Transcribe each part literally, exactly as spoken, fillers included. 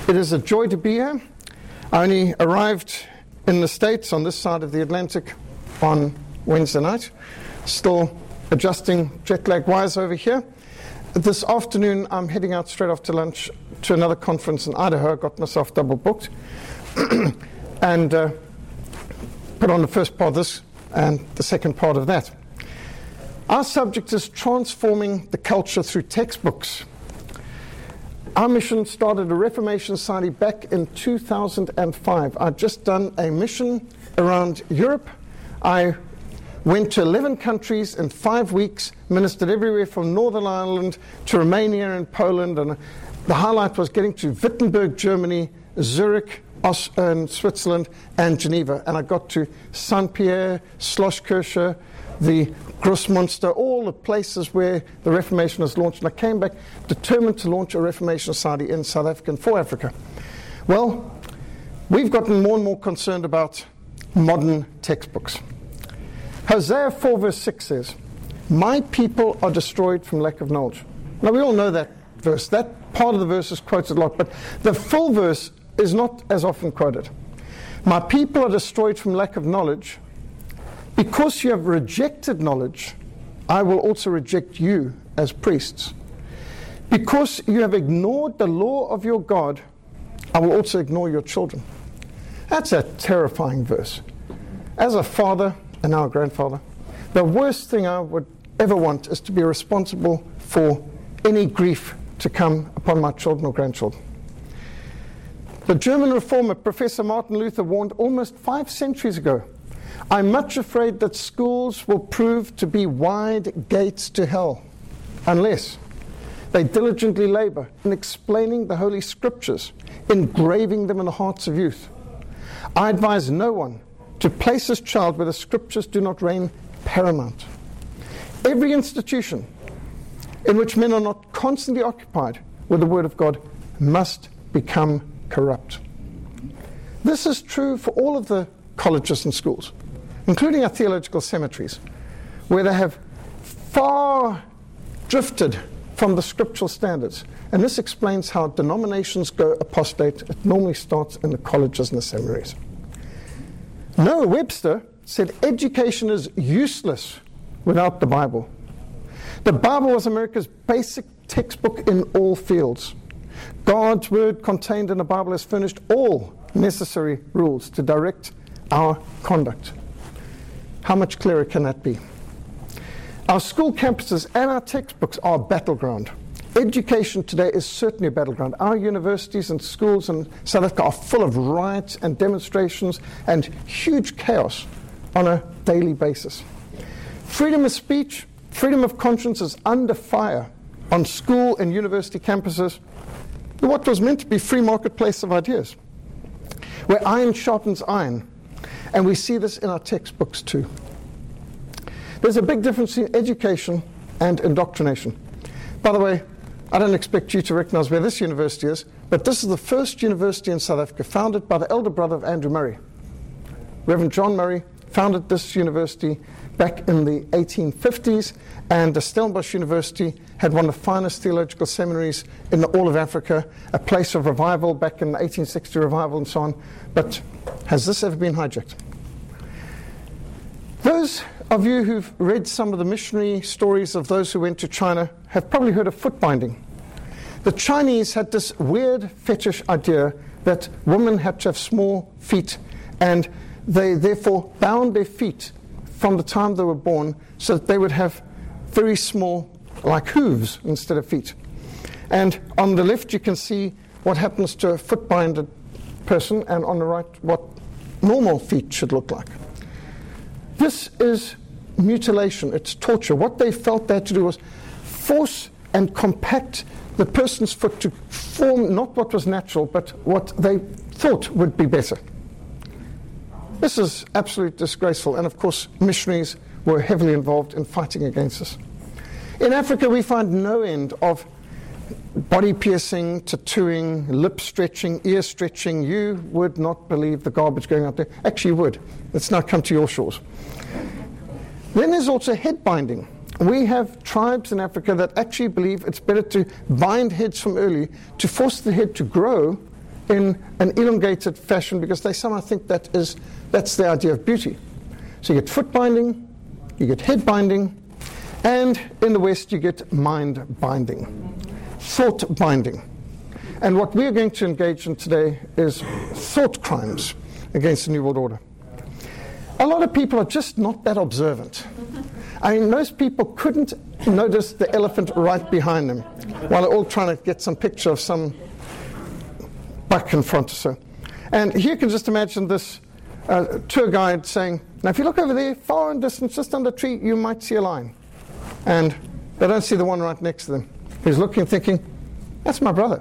It is a joy to be here. I only arrived in the States on this side of the Atlantic on Wednesday night. Still adjusting jet lag wise over here. This afternoon I'm heading out straight after lunch to another conference in Idaho. I got myself double booked and uh, put on the first part of this and the second part of that. Our subject is transforming the culture through textbooks. Our mission started a Reformation Society back in two thousand five. I'd just done a mission around Europe. I went to eleven countries in five weeks, ministered everywhere from Northern Ireland to Romania and Poland. And the highlight was getting to Wittenberg, Germany, Zurich, Os- and Switzerland, and Geneva. And I got to Saint-Pierre, Schloss-Kirche, the Grossmünster, all the places where the Reformation was launched. And I came back determined to launch a Reformation Society in South Africa and for Africa. Well, we've gotten more and more concerned about modern textbooks. Hosea four verse six says, "My people are destroyed from lack of knowledge." Now we all know that verse. That part of the verse is quoted a lot, but the full verse is not as often quoted. "My people are destroyed from lack of knowledge. Because you have rejected knowledge, I will also reject you as priests. Because you have ignored the law of your God, I will also ignore your children." That's a terrifying verse. As a father and now a grandfather, the worst thing I would ever want is to be responsible for any grief to come upon my children or grandchildren. The German reformer Professor Martin Luther warned almost five centuries ago, "I'm much afraid that schools will prove to be wide gates to hell unless they diligently labor in explaining the Holy Scriptures, engraving them in the hearts of youth. I advise no one to place his child where the Scriptures do not reign paramount. Every institution in which men are not constantly occupied with the Word of God must become corrupt." This is true for all of the colleges and schools, including our theological seminaries, where they have far drifted from the scriptural standards. And this explains how denominations go apostate. It normally starts in the colleges and the seminaries. Noah Webster said education is useless without the Bible. The Bible was America's basic textbook in all fields. God's word contained in the Bible has furnished all necessary rules to direct our conduct. How much clearer can that be? Our school campuses and our textbooks are a battleground. Education today is certainly a battleground. Our universities and schools in South Africa are full of riots and demonstrations and huge chaos on a daily basis. Freedom of speech, freedom of conscience is under fire on school and university campuses, what was meant to be free marketplace of ideas, where iron sharpens iron. And we see this in our textbooks too. There's a big difference in education and indoctrination. By the way, I don't expect you to recognize where this university is, but this is the first university in South Africa founded by the elder brother of Andrew Murray. Reverend John Murray founded this university back in the eighteen fifties, and the Stellenbosch University had one of the finest theological seminaries in all of Africa, a place of revival back in the eighteen sixty revival and so on. But has this ever been hijacked? Those of you who've read some of the missionary stories of those who went to China have probably heard of foot binding. The Chinese had this weird fetish idea that women had to have small feet, and they therefore bound their feet from the time they were born so that they would have very small, like hooves instead of feet. And on the left you can see what happens to a foot-binded person, and on the right what normal feet should look like. This is mutilation, it's torture. What they felt they had to do was force and compact the person's foot to form not what was natural, but what they thought would be better. This is absolutely disgraceful, and of course missionaries were heavily involved in fighting against this. In Africa we find no end of body piercing, tattooing, lip stretching, ear stretching. You would not believe the garbage going out there. Actually you would. Let's now come to your shores. Then there's also head binding. We have tribes in Africa that actually believe it's better to bind heads from early to force the head to grow in an elongated fashion because they somehow think that is, that's the idea of beauty. So you get foot binding, you get head binding, and in the West you get mind binding, thought binding. And what we're going to engage in today is thought crimes against the New World Order. A lot of people are just not that observant. I mean, most people couldn't notice the elephant right behind them while they're all trying to get some picture of some buck in front or so. And here you can just imagine this uh, tour guide saying, now if you look over there, far in distance, just under a tree, you might see a lion. And they don't see the one right next to them. He's looking thinking, that's my brother.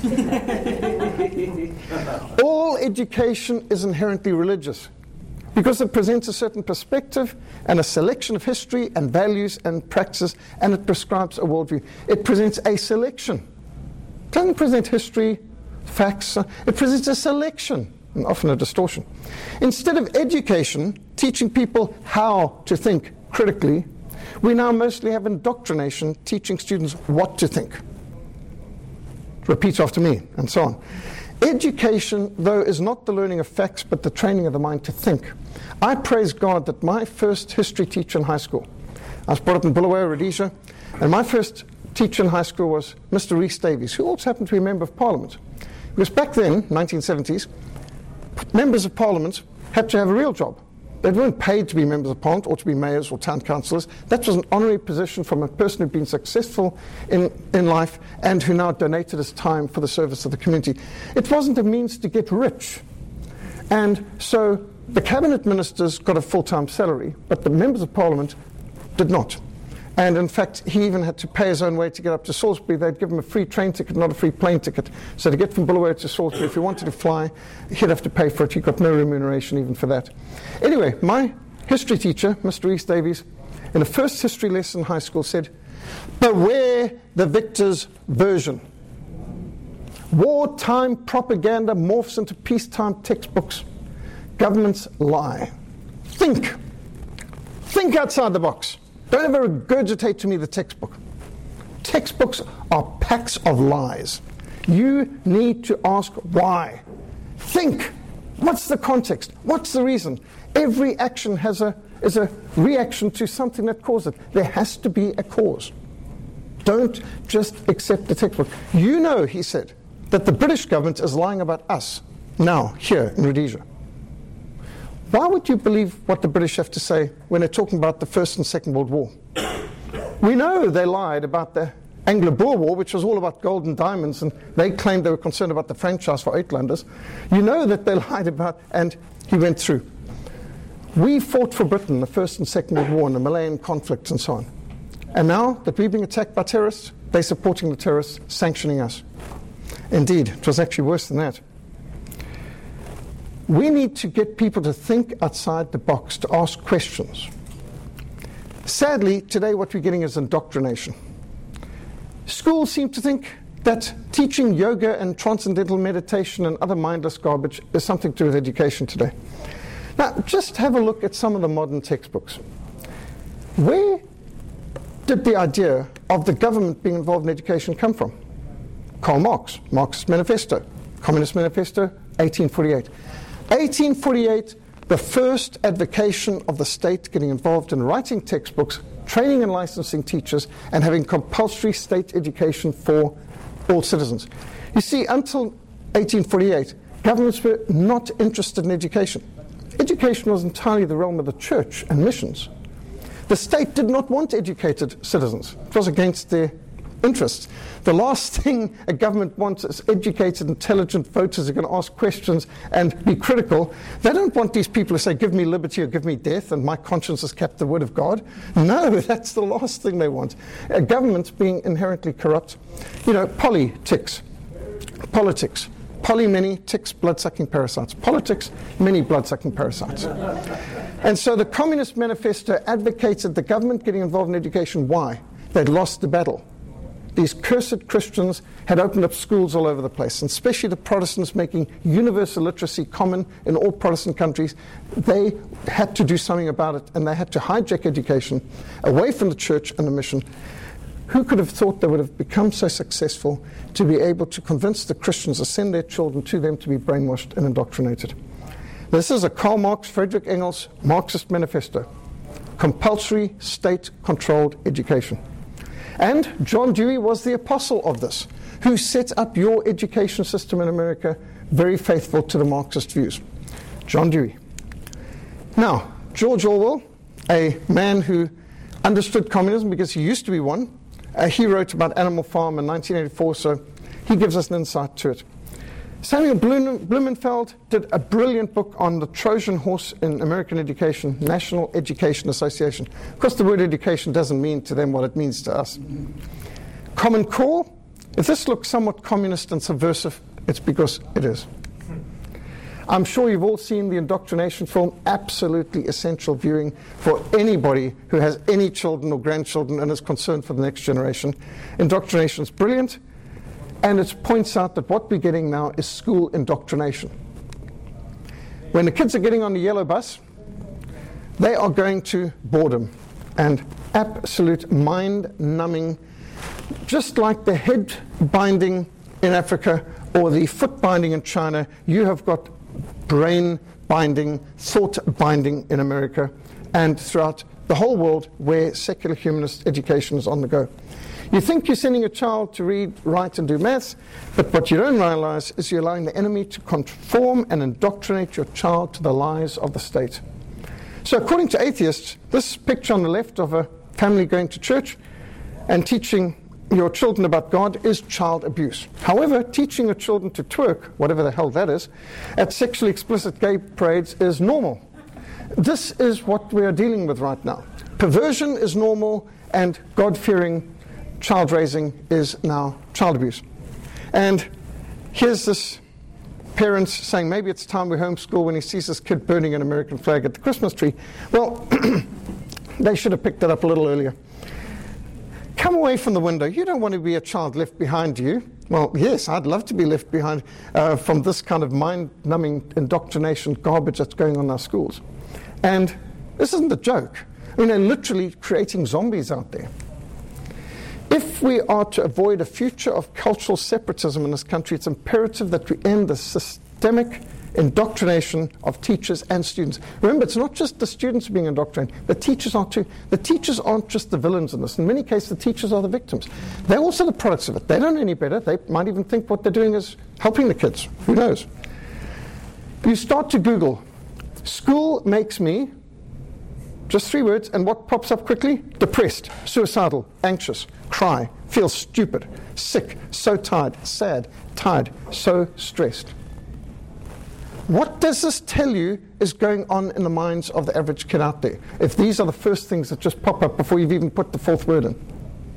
All education is inherently religious because it presents a certain perspective and a selection of history and values and practices, and it prescribes a worldview. It presents a selection. It doesn't present history, facts. It presents a selection, and often a distortion. Instead of education, teaching people how to think critically, we now mostly have indoctrination, teaching students what to think. Repeat after me, and so on. Education, though, is not the learning of facts, but the training of the mind to think. I praise God that my first history teacher in high school, I was brought up in Bulawayo, Rhodesia, and my first teacher in high school was Mister Rhys Davies, who also happened to be a member of Parliament. Because back then, nineteen seventies, members of Parliament had to have a real job. They weren't paid to be members of Parliament or to be mayors or town councillors. That was an honorary position from a person who'd been successful in, in life and who now donated his time for the service of the community. It wasn't a means to get rich. And so the cabinet ministers got a full-time salary, but the members of Parliament did not. And in fact, he even had to pay his own way to get up to Salisbury. They'd give him a free train ticket, not a free plane ticket. So to get from Bulawayo to Salisbury, if he wanted to fly, he'd have to pay for it. He got no remuneration even for that. Anyway, my history teacher, Mister Rhys Davies, in the first history lesson in high school said, beware the victor's version. Wartime propaganda morphs into peacetime textbooks. Governments lie. Think. Think outside the box. Don't ever regurgitate to me the textbook. Textbooks are packs of lies. You need to ask why. Think. What's the context? What's the reason? Every action has a is a reaction to something that caused it. There has to be a cause. Don't just accept the textbook. You know, he said, that the British government is lying about us now, here in Rhodesia. Why would you believe what the British have to say when they're talking about the First and Second World War? We know they lied about the Anglo-Boer War, which was all about gold and diamonds, and they claimed they were concerned about the franchise for Uitlanders. You know that they lied about, and he went through. We fought for Britain, the First and Second World War, and the Malayan conflict, and so on. And now that we're being attacked by terrorists, they're supporting the terrorists, sanctioning us. Indeed, it was actually worse than that. We need to get people to think outside the box, to ask questions. Sadly, today what we're getting is indoctrination. Schools seem to think that teaching yoga and transcendental meditation and other mindless garbage is something to do with education today. Now, just have a look at some of the modern textbooks. Where did the idea of the government being involved in education come from? Karl Marx, Marxist Manifesto, Communist Manifesto, eighteen forty-eight. eighteen forty-eight, the first advocation of the state getting involved in writing textbooks, training and licensing teachers, and having compulsory state education for all citizens. You see, until eighteen forty-eight, governments were not interested in education. Education was entirely the realm of the church and missions. The state did not want educated citizens. It was against their interests. The last thing a government wants is educated, intelligent voters who are going to ask questions and be critical. They don't want these people to say, give me liberty or give me death, and my conscience has kept the word of God. No, that's the last thing they want. A government being inherently corrupt. You know, politics, politics. Poly, many, ticks, blood-sucking parasites. Politics, many blood-sucking parasites. And so the Communist Manifesto advocated the government getting involved in education. Why? They'd lost the battle. These cursed Christians had opened up schools all over the place, and especially the Protestants making universal literacy common in all Protestant countries. They had to do something about it, and they had to hijack education away from the church and the mission. Who could have thought they would have become so successful to be able to convince the Christians to send their children to them to be brainwashed and indoctrinated? This is a Karl Marx, Friedrich Engels Marxist manifesto. Compulsory state-controlled education. And John Dewey was the apostle of this, who set up your education system in America, very faithful to the Marxist views. John Dewey. Now, George Orwell, a man who understood communism because he used to be one, uh, he wrote about Animal Farm in nineteen eighty-four, so he gives us an insight to it. Samuel Blumenfeld did a brilliant book on the Trojan horse in American education, National Education Association. Of course, the word education doesn't mean to them what it means to us. Common Core, if this looks somewhat communist and subversive, it's because it is. I'm sure you've all seen the indoctrination film, absolutely essential viewing for anybody who has any children or grandchildren and is concerned for the next generation. Indoctrination is brilliant, and it points out that what we're getting now is school indoctrination. When the kids are getting on the yellow bus, they are going to boredom and absolute mind-numbing, just like the head binding in Africa or the foot binding in China. You have got brain binding, thought binding in America and throughout the whole world where secular humanist education is on the go. You think you're sending a child to read, write, and do maths, but what you don't realize is you're allowing the enemy to conform and indoctrinate your child to the lies of the state. So according to atheists, this picture on the left of a family going to church and teaching your children about God is child abuse. However, teaching your children to twerk, whatever the hell that is, at sexually explicit gay parades is normal. This is what we are dealing with right now. Perversion is normal, and God-fearing child raising is now child abuse. And here's this parent saying, maybe it's time we homeschool when he sees this kid burning an American flag at the Christmas tree. Well, they should have picked that up a little earlier. Come away from the window. You don't want to be a child left behind you. Well, yes, I'd love to be left behind uh, from this kind of mind-numbing indoctrination garbage that's going on in our schools. And this isn't a joke. I mean, they're literally creating zombies out there. If we are to avoid a future of cultural separatism in this country, it's imperative that we end the systemic indoctrination of teachers and students. Remember, it's not just the students being indoctrinated, the teachers are too. The teachers aren't just the villains in this. In many cases, the teachers are the victims. They're also the products of it. They don't know any better. They might even think what they're doing is helping the kids. Who knows? You start to Google, school makes me, just three words, and what pops up quickly? Depressed, suicidal, anxious, cry, feel stupid, sick, so tired, sad, tired, so stressed. What does this tell you is going on in the minds of the average kid out there, if these are the first things that just pop up before you've even put the fourth word in?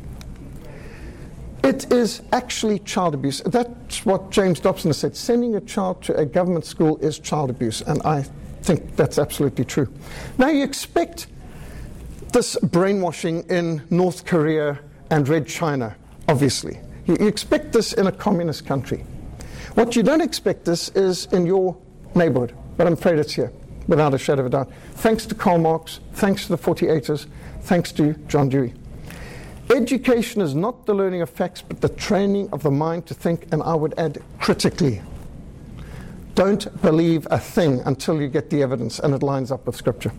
It is actually child abuse. That's what James Dobson has said. Sending a child to a government school is child abuse, and I think that's absolutely true. Now, you expect this brainwashing in North Korea and Red China, obviously. You expect this in a communist country. What you don't expect this is in your neighborhood, but I'm afraid it's here, without a shadow of a doubt. Thanks to Karl Marx, thanks to the forty-eighters, thanks to John Dewey. Education is not the learning of facts, but the training of the mind to think, and I would add, critically. Don't believe a thing until you get the evidence and it lines up with Scripture.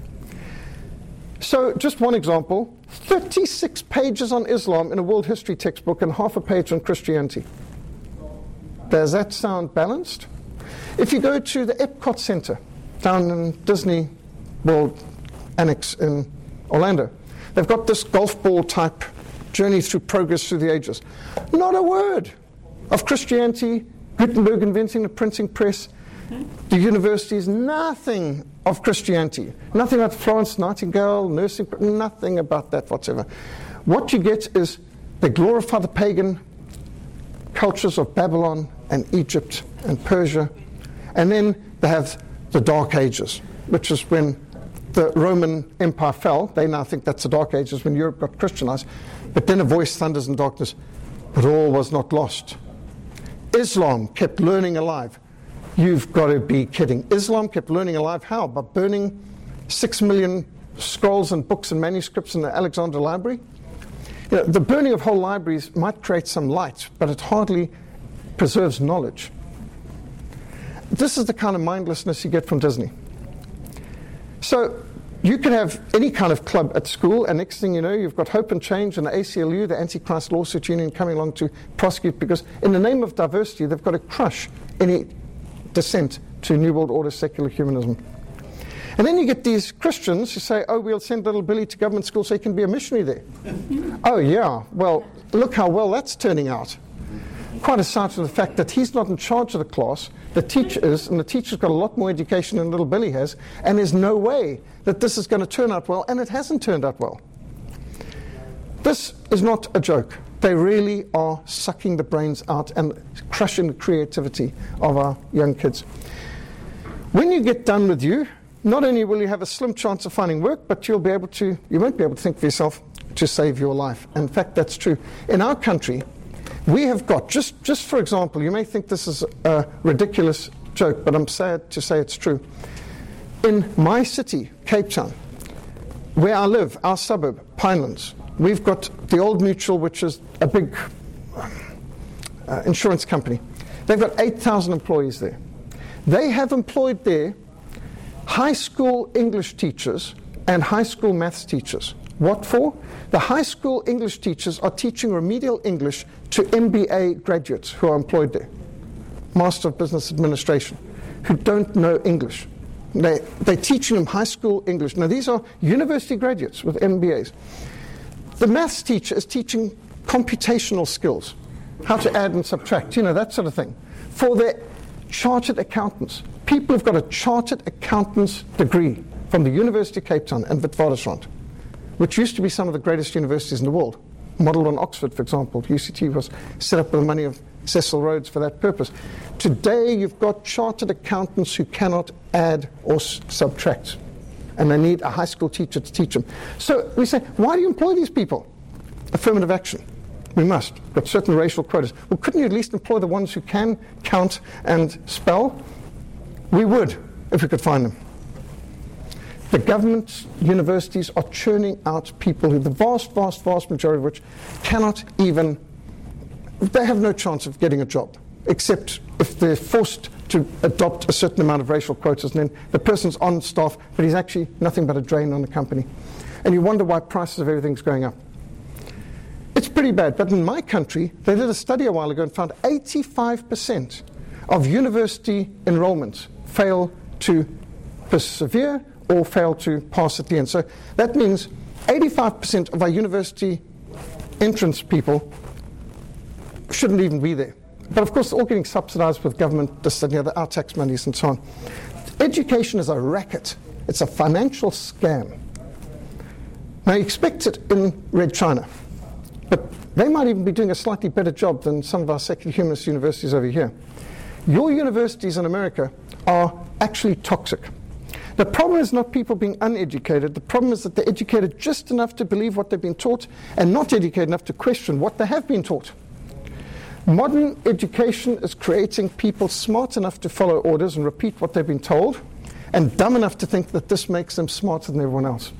So, just one example, thirty-six pages on Islam in a world history textbook and half a page on Christianity. Does that sound balanced? If you go to the Epcot Center down in Disney World Annex in Orlando, they've got this golf ball type journey through progress through the ages. Not a word of Christianity, Gutenberg inventing the printing press, the universities, nothing of Christianity. Nothing about Florence Nightingale, nursing, nothing about that whatsoever. What you get is they glorify the pagan cultures of Babylon and Egypt and Persia, and then they have the Dark Ages, which is when the Roman Empire fell. They now think that's the Dark Ages, when Europe got Christianized. But then a voice thunders in darkness, but all was not lost. Islam kept learning alive. You've got to be kidding. Islam kept learning alive how? By burning six million scrolls and books and manuscripts in the Alexandria Library? You know, the burning of whole libraries might create some light, but it hardly preserves knowledge. This is the kind of mindlessness you get from Disney. So you can have any kind of club at school, and next thing you know, you've got Hope and Change and the A C L U, the Antichrist Lawsuit Union, coming along to prosecute, because in the name of diversity, they've got to crush any dissent to New World Order secular humanism. And then you get these Christians who say, oh, we'll send little Billy to government school so he can be a missionary there. Oh, yeah, well, look how well that's turning out. Quite aside from the fact that he's not in charge of the class, the teacher is, and the teacher's got a lot more education than little Billy has, and there's no way that this is going to turn out well, and it hasn't turned out well. This is not a joke. They really are sucking the brains out and crushing the creativity of our young kids. When you get done with you, not only will you have a slim chance of finding work, but you'll be able to, you won't be able to think for yourself to save your life. In fact, that's true. In our country, we have got, just, just for example, you may think this is a ridiculous joke, but I'm sad to say it's true. In my city, Cape Town, where I live, our suburb, Pinelands, we've got the Old Mutual, which is a big uh, insurance company. They've got eight thousand employees there. They have employed there high school English teachers and high school maths teachers. What for? The high school English teachers are teaching remedial English to M B A graduates who are employed there, Master of Business Administration, who don't know English. They, they're teaching them high school English. Now, these are university graduates with M B As. The maths teacher is teaching computational skills, how to add and subtract, you know, that sort of thing, for their chartered accountants. People who've got a chartered accountant's degree from the University of Cape Town and Witwatersrand, which used to be some of the greatest universities in the world, modeled on Oxford, for example. U C T was set up with the money of Cecil Rhodes for that purpose. Today, you've got chartered accountants who cannot add or s- subtract, and they need a high school teacher to teach them. So we say, why do you employ these people? Affirmative action. We must. We've got certain racial quotas. Well, couldn't you at least employ the ones who can count and spell? We would, if we could find them. The government universities are churning out people who, the vast, vast, vast majority of which cannot even, they have no chance of getting a job, except if they're forced to adopt a certain amount of racial quotas, and then the person's on staff, but he's actually nothing but a drain on the company. And you wonder why prices of everything's going up. It's pretty bad, but in my country, they did a study a while ago and found eighty-five percent of university enrollments fail to persevere or fail to pass at the end. So that means eighty-five percent of our university entrance people shouldn't even be there. But of course, they're all getting subsidized with government, this, you know, our tax monies and so on. Education is a racket. It's a financial scam. Now, you expect it in Red China, but they might even be doing a slightly better job than some of our secular humanist universities over here. Your universities in America are actually toxic. The problem is not people being uneducated. The problem is that they're educated just enough to believe what they've been taught and not educated enough to question what they have been taught. Modern education is creating people smart enough to follow orders and repeat what they've been told, and dumb enough to think that this makes them smarter than everyone else.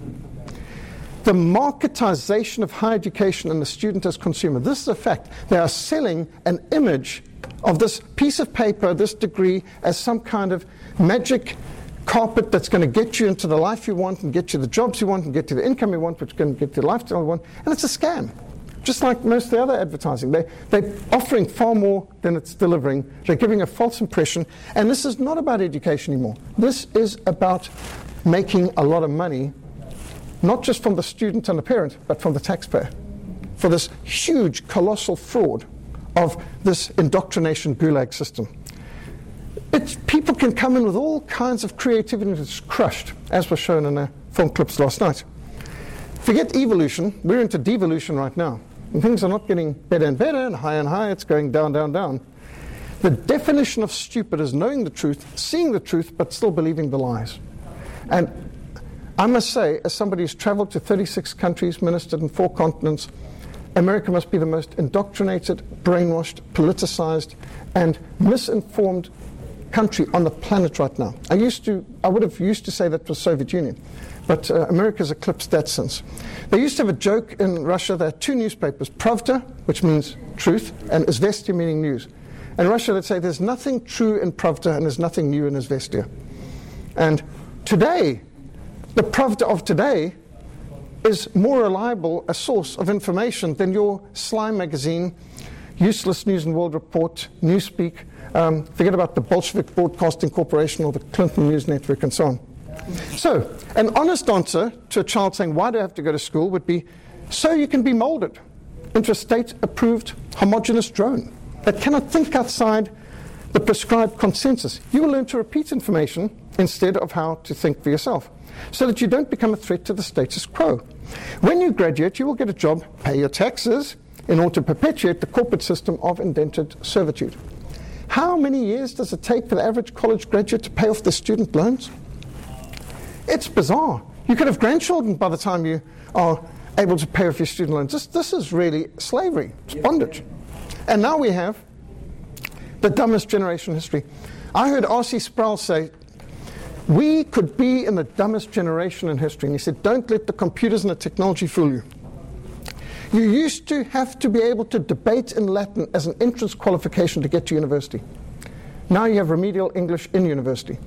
The marketization of higher education and the student as consumer, this is a fact. They are selling an image of this piece of paper, this degree, as some kind of magic carpet that's going to get you into the life you want and get you the jobs you want and get you the income you want, which is going to get you the lifestyle you want. And it's a scam. Just like most of the other advertising. They, they're offering far more than it's delivering. They're giving a false impression. And this is not about education anymore. This is about making a lot of money, not just from the student and the parent, but from the taxpayer, for this huge, colossal fraud of this indoctrination gulag system. It's, people can come in with all kinds of creativity that's crushed, as was shown in the film clips last night. Forget evolution. We're into devolution right now. And things are not getting better and better and higher and higher. It's going down, down, down. The definition of stupid is knowing the truth, seeing the truth, but still believing the lies. And I must say, as somebody who's traveled to thirty-six countries, ministered in four continents, America must be the most indoctrinated, brainwashed, politicized, and misinformed country on the planet right now. I used to, I would have used to say that was Soviet Union. but uh, America's eclipsed that since. They used to have a joke in Russia. There are two newspapers, Pravda, which means truth, and Izvestia, meaning news. In Russia, they'd say there's nothing true in Pravda and there's nothing new in Izvestia. And today, the Pravda of today is more reliable a source of information than your Slime magazine, Useless News and World Report, Newspeak, um, forget about the Bolshevik Broadcasting Corporation or the Clinton News Network and so on. So, an honest answer to a child saying, why do I have to go to school, would be, so you can be molded into a state-approved homogeneous drone that cannot think outside the prescribed consensus. You will learn to repeat information instead of how to think for yourself, so that you don't become a threat to the status quo. When you graduate, you will get a job, pay your taxes, in order to perpetuate the corporate system of indentured servitude. How many years does it take for the average college graduate to pay off their student loans? It's bizarre. You could have grandchildren by the time you are able to pay off your student loans. This, this is really slavery. It's bondage. And now we have the dumbest generation in history. I heard R C Sproul say, we could be in the dumbest generation in history. And he said, don't let the computers and the technology fool you. You used to have to be able to debate in Latin as an entrance qualification to get to university. Now you have remedial English in university.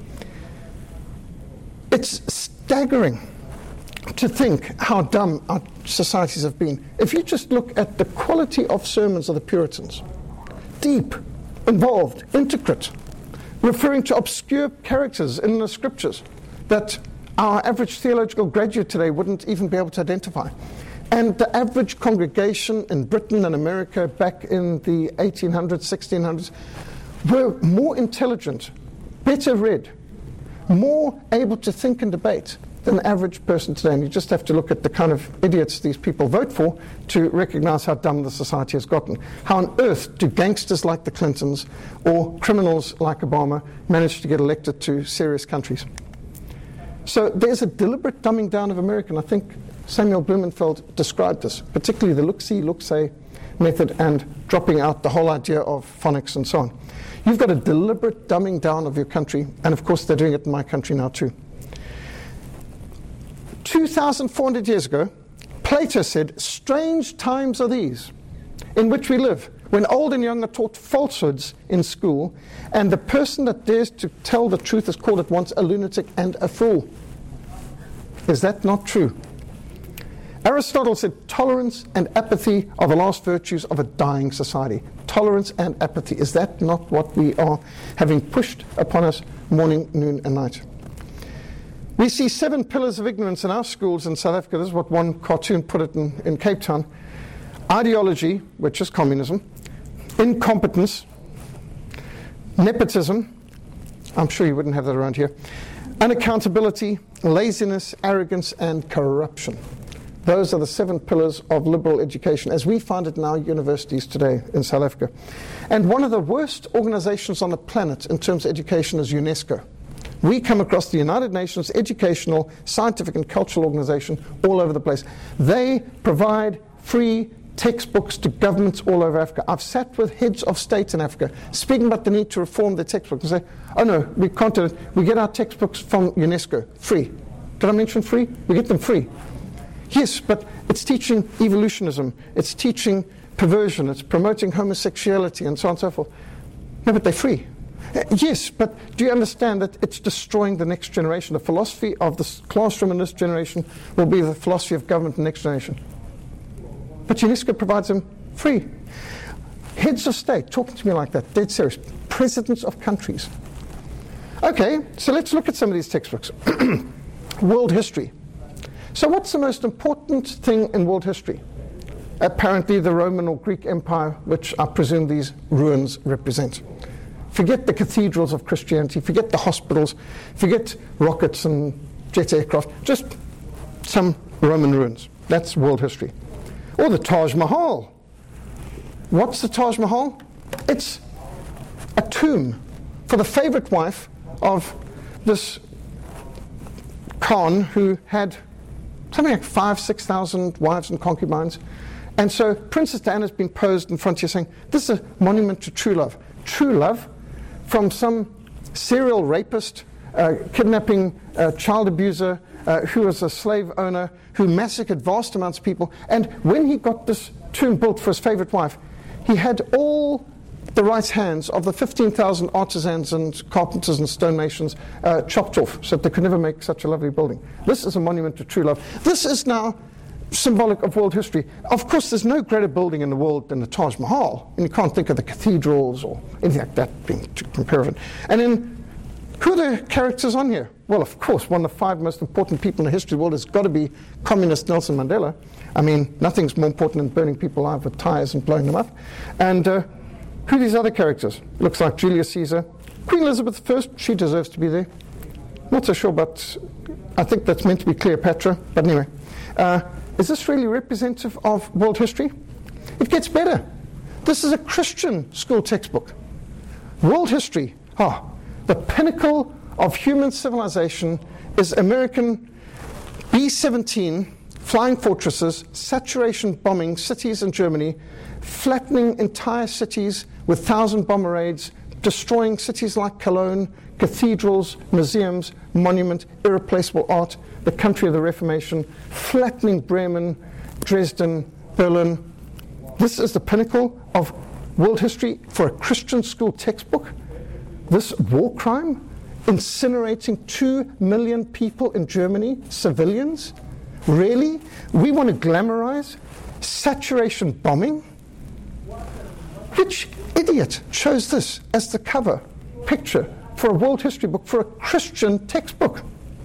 It's staggering to think how dumb our societies have been. If you just look at the quality of sermons of the Puritans, deep, involved, intricate, referring to obscure characters in the scriptures that our average theological graduate today wouldn't even be able to identify. And the average congregation in Britain and America back in the eighteen hundreds, sixteen hundreds were more intelligent, better read, more able to think and debate than the average person today. And you just have to look at the kind of idiots these people vote for to recognize how dumb the society has gotten. How on earth do gangsters like the Clintons or criminals like Obama manage to get elected to serious countries? So there's a deliberate dumbing down of America, and I think Samuel Blumenfeld described this, particularly the look-see, look-say method and dropping out the whole idea of phonics and so on. You've got a deliberate dumbing down of your country, and of course they're doing it in my country now too. two thousand four hundred years ago, Plato said, strange times are these in which we live, when old and young are taught falsehoods in school, and the person that dares to tell the truth is called at once a lunatic and a fool. Is that not true? Aristotle said tolerance and apathy are the last virtues of a dying society. Tolerance and apathy. Is that not what we are having pushed upon us morning, noon, and night? We see seven pillars of ignorance in our schools in South Africa. This is what one cartoon put it in, in Cape Town. Ideology, which is communism. Incompetence. Nepotism. I'm sure you wouldn't have that around here. Unaccountability, laziness, arrogance, and corruption. Those are the seven pillars of liberal education, as we find it in our universities today in South Africa. And one of the worst organizations on the planet in terms of education is UNESCO. We come across the United Nations educational, scientific, and cultural organization all over the place. They provide free textbooks to governments all over Africa. I've sat with heads of state in Africa speaking about the need to reform their textbooks and say, oh no, we can't do it. We get our textbooks from UNESCO, free. Did I mention free? We get them free. Yes, but it's teaching evolutionism, it's teaching perversion, it's promoting homosexuality, and so on and so forth. No, but they're free. Uh, yes, but do you understand that it's destroying the next generation? The philosophy of the classroom in this generation will be the philosophy of government in the next generation. But UNESCO provides them free. Heads of state talking to me like that, dead serious. Presidents of countries. Okay, so let's look at some of these textbooks. World history. So what's the most important thing in world history? Apparently the Roman or Greek Empire, which I presume these ruins represent. Forget the cathedrals of Christianity, forget the hospitals, forget rockets and jet aircraft, just some Roman ruins. That's world history. Or the Taj Mahal. What's the Taj Mahal? It's a tomb for the favorite wife of this Khan who had something like five, six thousand wives and concubines. And so Princess Diana's been posed in front here saying, this is a monument to true love. True love from some serial rapist, uh, kidnapping uh, child abuser, uh, who was a slave owner, who massacred vast amounts of people. And when he got this tomb built for his favorite wife, he had all the right hands of the fifteen thousand artisans and carpenters and stonemasons uh, chopped off so that they could never make such a lovely building. This is a monument to true love. This is now symbolic of world history. Of course, there's no greater building in the world than the Taj Mahal, and you can't think of the cathedrals or anything like that being to compare with it. And then, who are the characters on here? Well, of course, one of the five most important people in the history of the world has got to be communist Nelson Mandela. I mean, nothing's more important than burning people alive with tires and blowing them up. And uh, who are these other characters? Looks like Julius Caesar. Queen Elizabeth the First, she deserves to be there. Not so sure, but I think that's meant to be Cleopatra. But anyway, uh, is this really representative of world history? It gets better. This is a Christian school textbook. World history, ah, the pinnacle of human civilization is American B seventeen flying fortresses, saturation bombing cities in Germany, flattening entire cities with thousand bomber raids, destroying cities like Cologne, cathedrals, museums, monument, irreplaceable art, the country of the Reformation, flattening Bremen, Dresden, Berlin. This is the pinnacle of world history for a Christian school textbook. This war crime, incinerating two million people in Germany, civilians. Really? We want to glamorize saturation bombing? Which idiot chose this as the cover picture for a world history book, for a Christian textbook?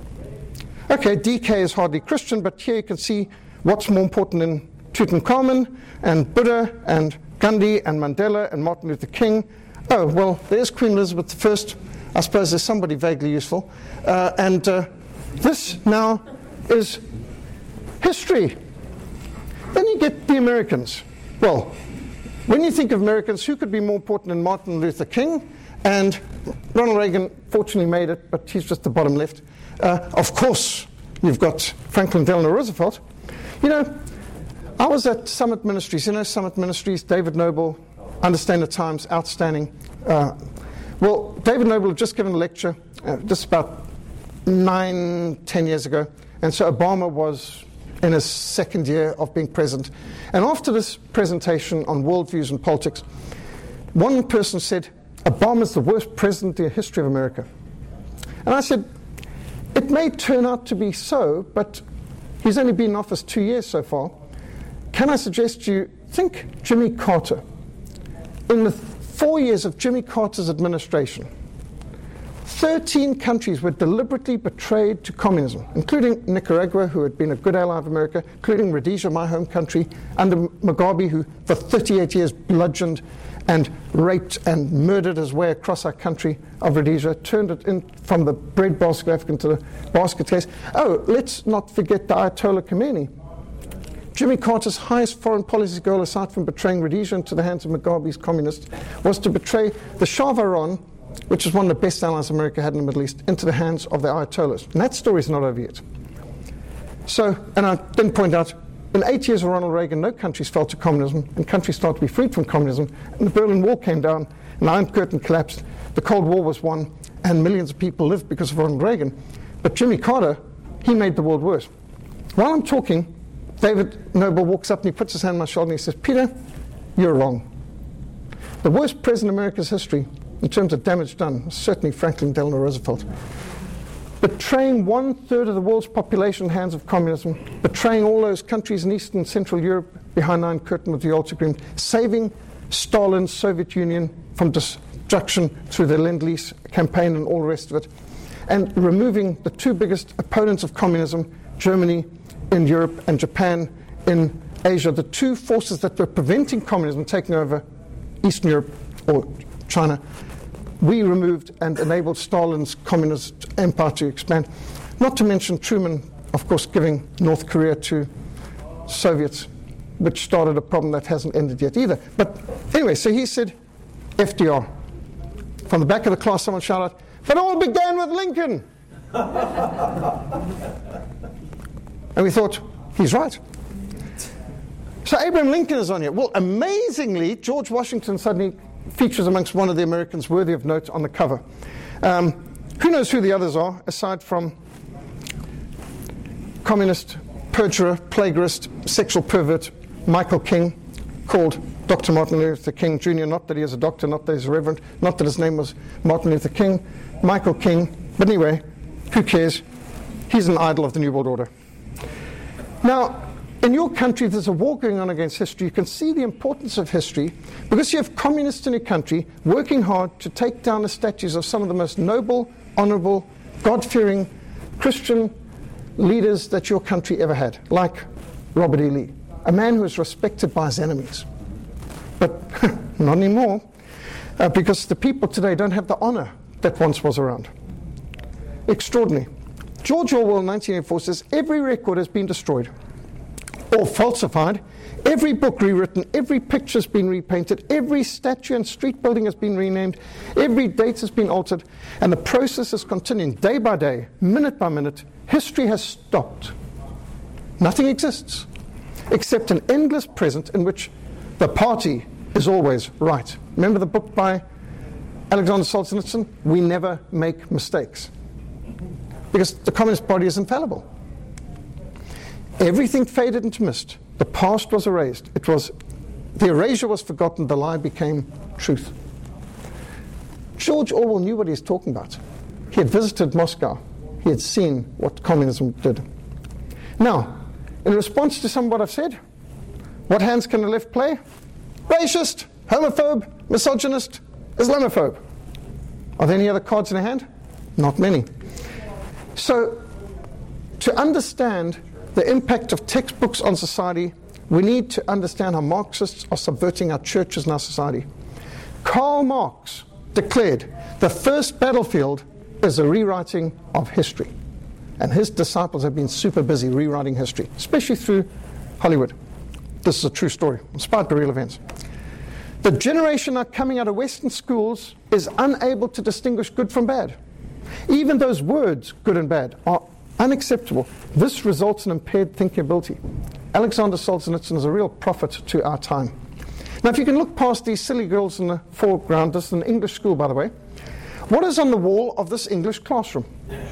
Okay, D K is hardly Christian, but here you can see what's more important than Tutankhamun and Buddha and Gandhi and Mandela and Martin Luther King. Oh, well, there's Queen Elizabeth the First. I suppose there's somebody vaguely useful. Uh, and uh, this now is history. Then you get the Americans. Well, when you think of Americans, who could be more important than Martin Luther King? And Ronald Reagan fortunately made it, but he's just the bottom left. Uh, of course, you've got Franklin Delano Roosevelt. You know, I was at Summit Ministries. You know Summit Ministries, David Noble, Understand the Times, outstanding. Uh, well, David Noble had just given a lecture uh, just about nine, ten years ago. And so Obama was in his second year of being president. And after this presentation on worldviews and politics, one person said, Obama's the worst president in the history of America. And I said, it may turn out to be so, but he's only been in office two years so far. Can I suggest to you, think Jimmy Carter. In the four years of Jimmy Carter's administration, thirteen countries were deliberately betrayed to communism, including Nicaragua, who had been a good ally of America, including Rhodesia, my home country, under Mugabe, who for thirty-eight years bludgeoned and raped and murdered his way across our country of Rhodesia, turned it in from the bread basket of Africa to the basket case. Oh, let's not forget the Ayatollah Khomeini. Jimmy Carter's highest foreign policy goal, aside from betraying Rhodesia into the hands of Mugabe's communists, was to betray the Shah of Iran, which is one of the best allies America had in the Middle East, into the hands of the Ayatollahs. And that story's not over yet. So, and I didn't point out, in eight years of Ronald Reagan, no countries fell to communism, and countries started to be freed from communism, and the Berlin Wall came down, and the Iron Curtain collapsed, the Cold War was won, and millions of people lived because of Ronald Reagan. But Jimmy Carter, he made the world worse. While I'm talking, David Noble walks up and he puts his hand on my shoulder and he says, Peter, you're wrong. The worst president in America's history, in terms of damage done, was certainly Franklin Delano Roosevelt. Betraying one-third of the world's population in the hands of communism, betraying all those countries in Eastern and Central Europe behind the Iron Curtain with the Yalta Agreement, saving Stalin's Soviet Union from destruction through the Lend-Lease campaign and all the rest of it, and removing the two biggest opponents of communism, Germany in Europe and Japan in Asia, the two forces that were preventing communism taking over Eastern Europe or China. We removed and enabled Stalin's communist empire to expand. Not to mention Truman, of course, giving North Korea to Soviets, which started a problem that hasn't ended yet either. But anyway, so he said, F D R. From the back of the class, someone shouted out, but it all began with Lincoln. And we thought, he's right. So Abraham Lincoln is on here. Well, amazingly, George Washington suddenly features amongst one of the Americans worthy of note on the cover. Um, who knows who the others are, aside from communist, perjurer, plagiarist, sexual pervert, Michael King, called Doctor Martin Luther King Junior Not that he is a doctor, not that he's a reverend, not that his name was Martin Luther King, Michael King. But anyway, who cares? He's an idol of the New World Order. Now, in your country, there's a war going on against history. You can see the importance of history because you have communists in your country working hard to take down the statues of some of the most noble, honorable, God-fearing Christian leaders that your country ever had, like Robert E. Lee, a man who was respected by his enemies. But not anymore, uh, because the people today don't have the honor that once was around. Extraordinary. George Orwell in nineteen eighty-four says, every record has been destroyed or falsified, every book rewritten, every picture has been repainted, every statue and street building has been renamed, every date has been altered, and the process is continuing day by day, minute by minute. History has stopped. Nothing exists except an endless present in which the party is always right. Remember the book by Alexander Solzhenitsyn? We never make mistakes. Because the Communist Party is infallible. Everything faded into mist. The past was erased. It was, the erasure was forgotten. The lie became truth. George Orwell knew what he was talking about. He had visited Moscow. He had seen what communism did. Now, in response to some of what I've said, what hands can the left play? Racist, homophobe, misogynist, Islamophobe. Are there any other cards in their hand? Not many. So, to understand the impact of textbooks on society, we need to understand how Marxists are subverting our churches and our society. Karl Marx declared the first battlefield is a rewriting of history. And his disciples have been super busy rewriting history, especially through Hollywood. This is a true story, inspired by real events. The generation now coming out of Western schools is unable to distinguish good from bad. Even those words, good and bad, are unacceptable. This results in impaired thinking ability. Alexander Solzhenitsyn is a real prophet to our time. Now, if you can look past these silly girls in the foreground, this is an English school, by the way. What is on the wall of this English classroom?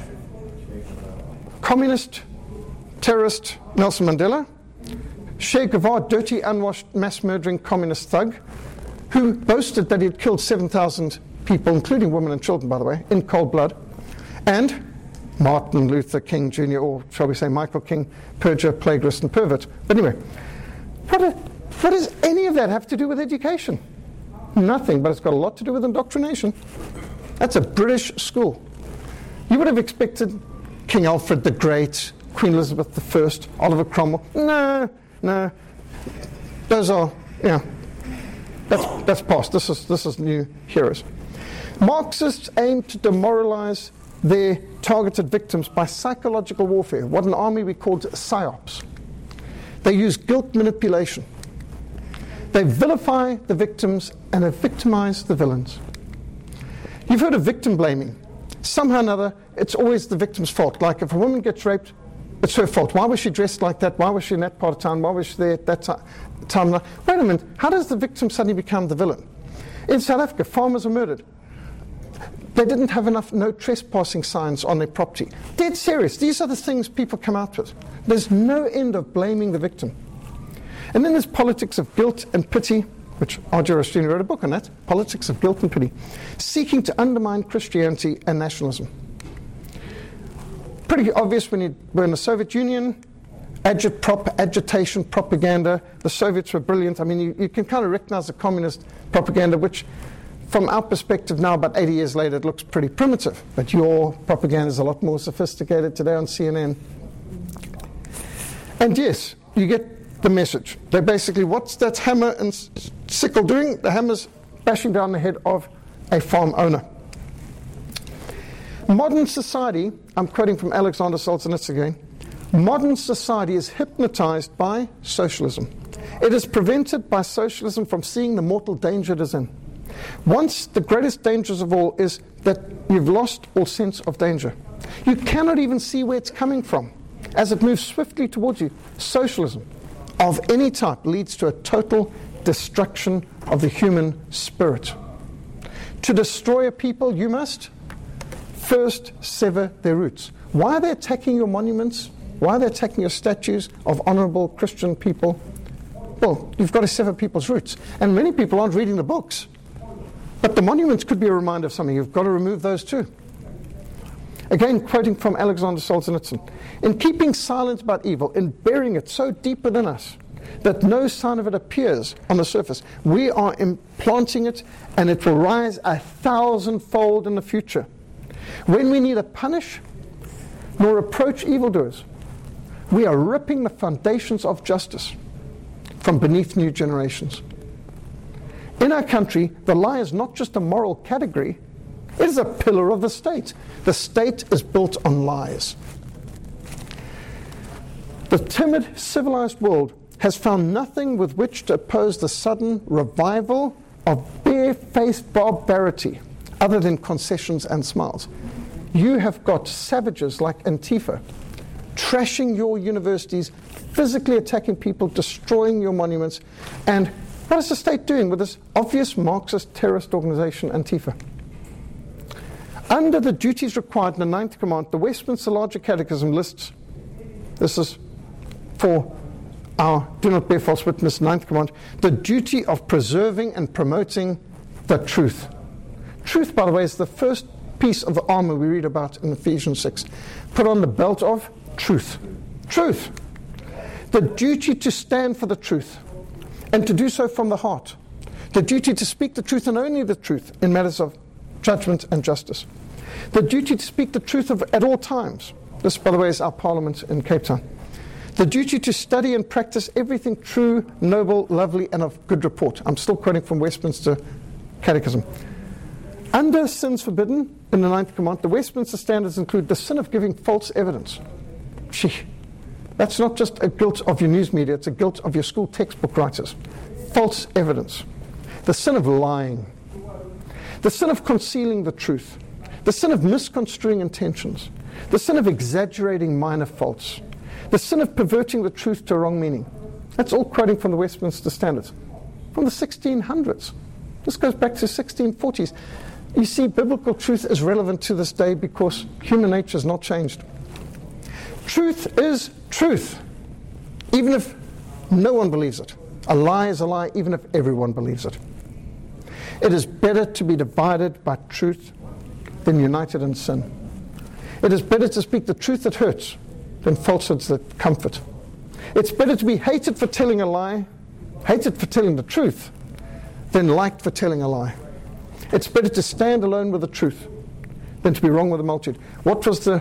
Communist, terrorist Nelson Mandela, Che Guevara, dirty, unwashed, mass-murdering communist thug, who boasted that he had killed seven thousand people, including women and children, by the way, in cold blood, and Martin Luther King Junior, or shall we say Michael King, perjurer, plagiarist, and pervert. But anyway, what, a, what does any of that have to do with education? Nothing, but it's got a lot to do with indoctrination. That's a British school. You would have expected King Alfred the Great, Queen Elizabeth the First, Oliver Cromwell. No, no. Those are, yeah, that's, that's past. This is, this is new heroes. Marxists aim to demoralize their targeted victims by psychological warfare, what in the army we called psyops. They use guilt manipulation. They vilify the victims and they victimize the villains. You've heard of victim blaming. Somehow or another, it's always the victim's fault. Like if a woman gets raped, it's her fault. Why was she dressed like that? Why was she in that part of town? Why was she there at that ti- time? Wait a minute, how does the victim suddenly become the villain? In South Africa, farmers are murdered. They didn't have enough no trespassing signs on their property. Dead serious. These are the things people come out with. There's no end of blaming the victim. And then there's politics of guilt and pity, which R J Rushdoony wrote a book on that, Politics of Guilt and Pity, seeking to undermine Christianity and nationalism. Pretty obvious when you were in the Soviet Union, agitprop, agitation, propaganda. The Soviets were brilliant. I mean, you, you can kind of recognize the communist propaganda, which from our perspective now, about eighty years later, it looks pretty primitive. But your propaganda is a lot more sophisticated today on C N N. And yes, you get the message. They basically, what's that hammer and sickle doing? The hammer's bashing down the head of a farm owner. Modern society, I'm quoting from Alexander Solzhenitsyn again, modern society is hypnotized by socialism. It is prevented by socialism from seeing the mortal danger it is in. Once the greatest dangers of all is that you've lost all sense of danger. You cannot even see where it's coming from. As it moves swiftly towards you, socialism of any type leads to a total destruction of the human spirit. To destroy a people, you must first sever their roots. Why are they attacking your monuments? Why are they attacking your statues of honorable Christian people? Well, you've got to sever people's roots. And many people aren't reading the books. But the monuments could be a reminder of something. You've got to remove those too. Again, quoting from Alexander Solzhenitsyn, in keeping silent about evil, in burying it so deep within us that no sign of it appears on the surface, we are implanting it, and it will rise a thousandfold in the future. When we neither punish nor reproach evildoers, we are ripping the foundations of justice from beneath new generations. In our country, the lie is not just a moral category, it is a pillar of the state. The state is built on lies. The timid, civilized world has found nothing with which to oppose the sudden revival of bare-faced barbarity other than concessions and smiles. You have got savages like Antifa trashing your universities, physically attacking people, destroying your monuments. And what is the state doing with this obvious Marxist terrorist organization, Antifa? Under the duties required in the Ninth Command, the Westminster Larger Catechism lists, this is for our Do Not Bear False Witness Ninth Command, the duty of preserving and promoting the truth. Truth, by the way, is the first piece of the armor we read about in Ephesians six. Put on the belt of truth. Truth. The duty to stand for the truth and to do so from the heart. The duty to speak the truth and only the truth in matters of judgment and justice. The duty to speak the truth of, at all times. This, by the way, is our parliament in Cape Town. The duty to study and practice everything true, noble, lovely, and of good report. I'm still quoting from Westminster Catechism. Under sins forbidden in the Ninth Command, the Westminster Standards include the sin of giving false evidence. Gee, that's not just a guilt of your news media, it's a guilt of your school textbook writers. False evidence. The sin of lying. The sin of concealing the truth. The sin of misconstruing intentions. The sin of exaggerating minor faults. The sin of perverting the truth to a wrong meaning. That's all quoting from the Westminster Standards. From the sixteen hundreds. This goes back to the sixteen forties. You see, biblical truth is relevant to this day because human nature has not changed. Truth is truth, even if no one believes it. A lie is a lie, even if everyone believes it. It is better to be divided by truth than united in sin. It is better to speak the truth that hurts than falsehoods that comfort. It's better to be hated for telling a lie, hated for telling the truth, than liked for telling a lie. It's better to stand alone with the truth than to be wrong with the multitude. What was the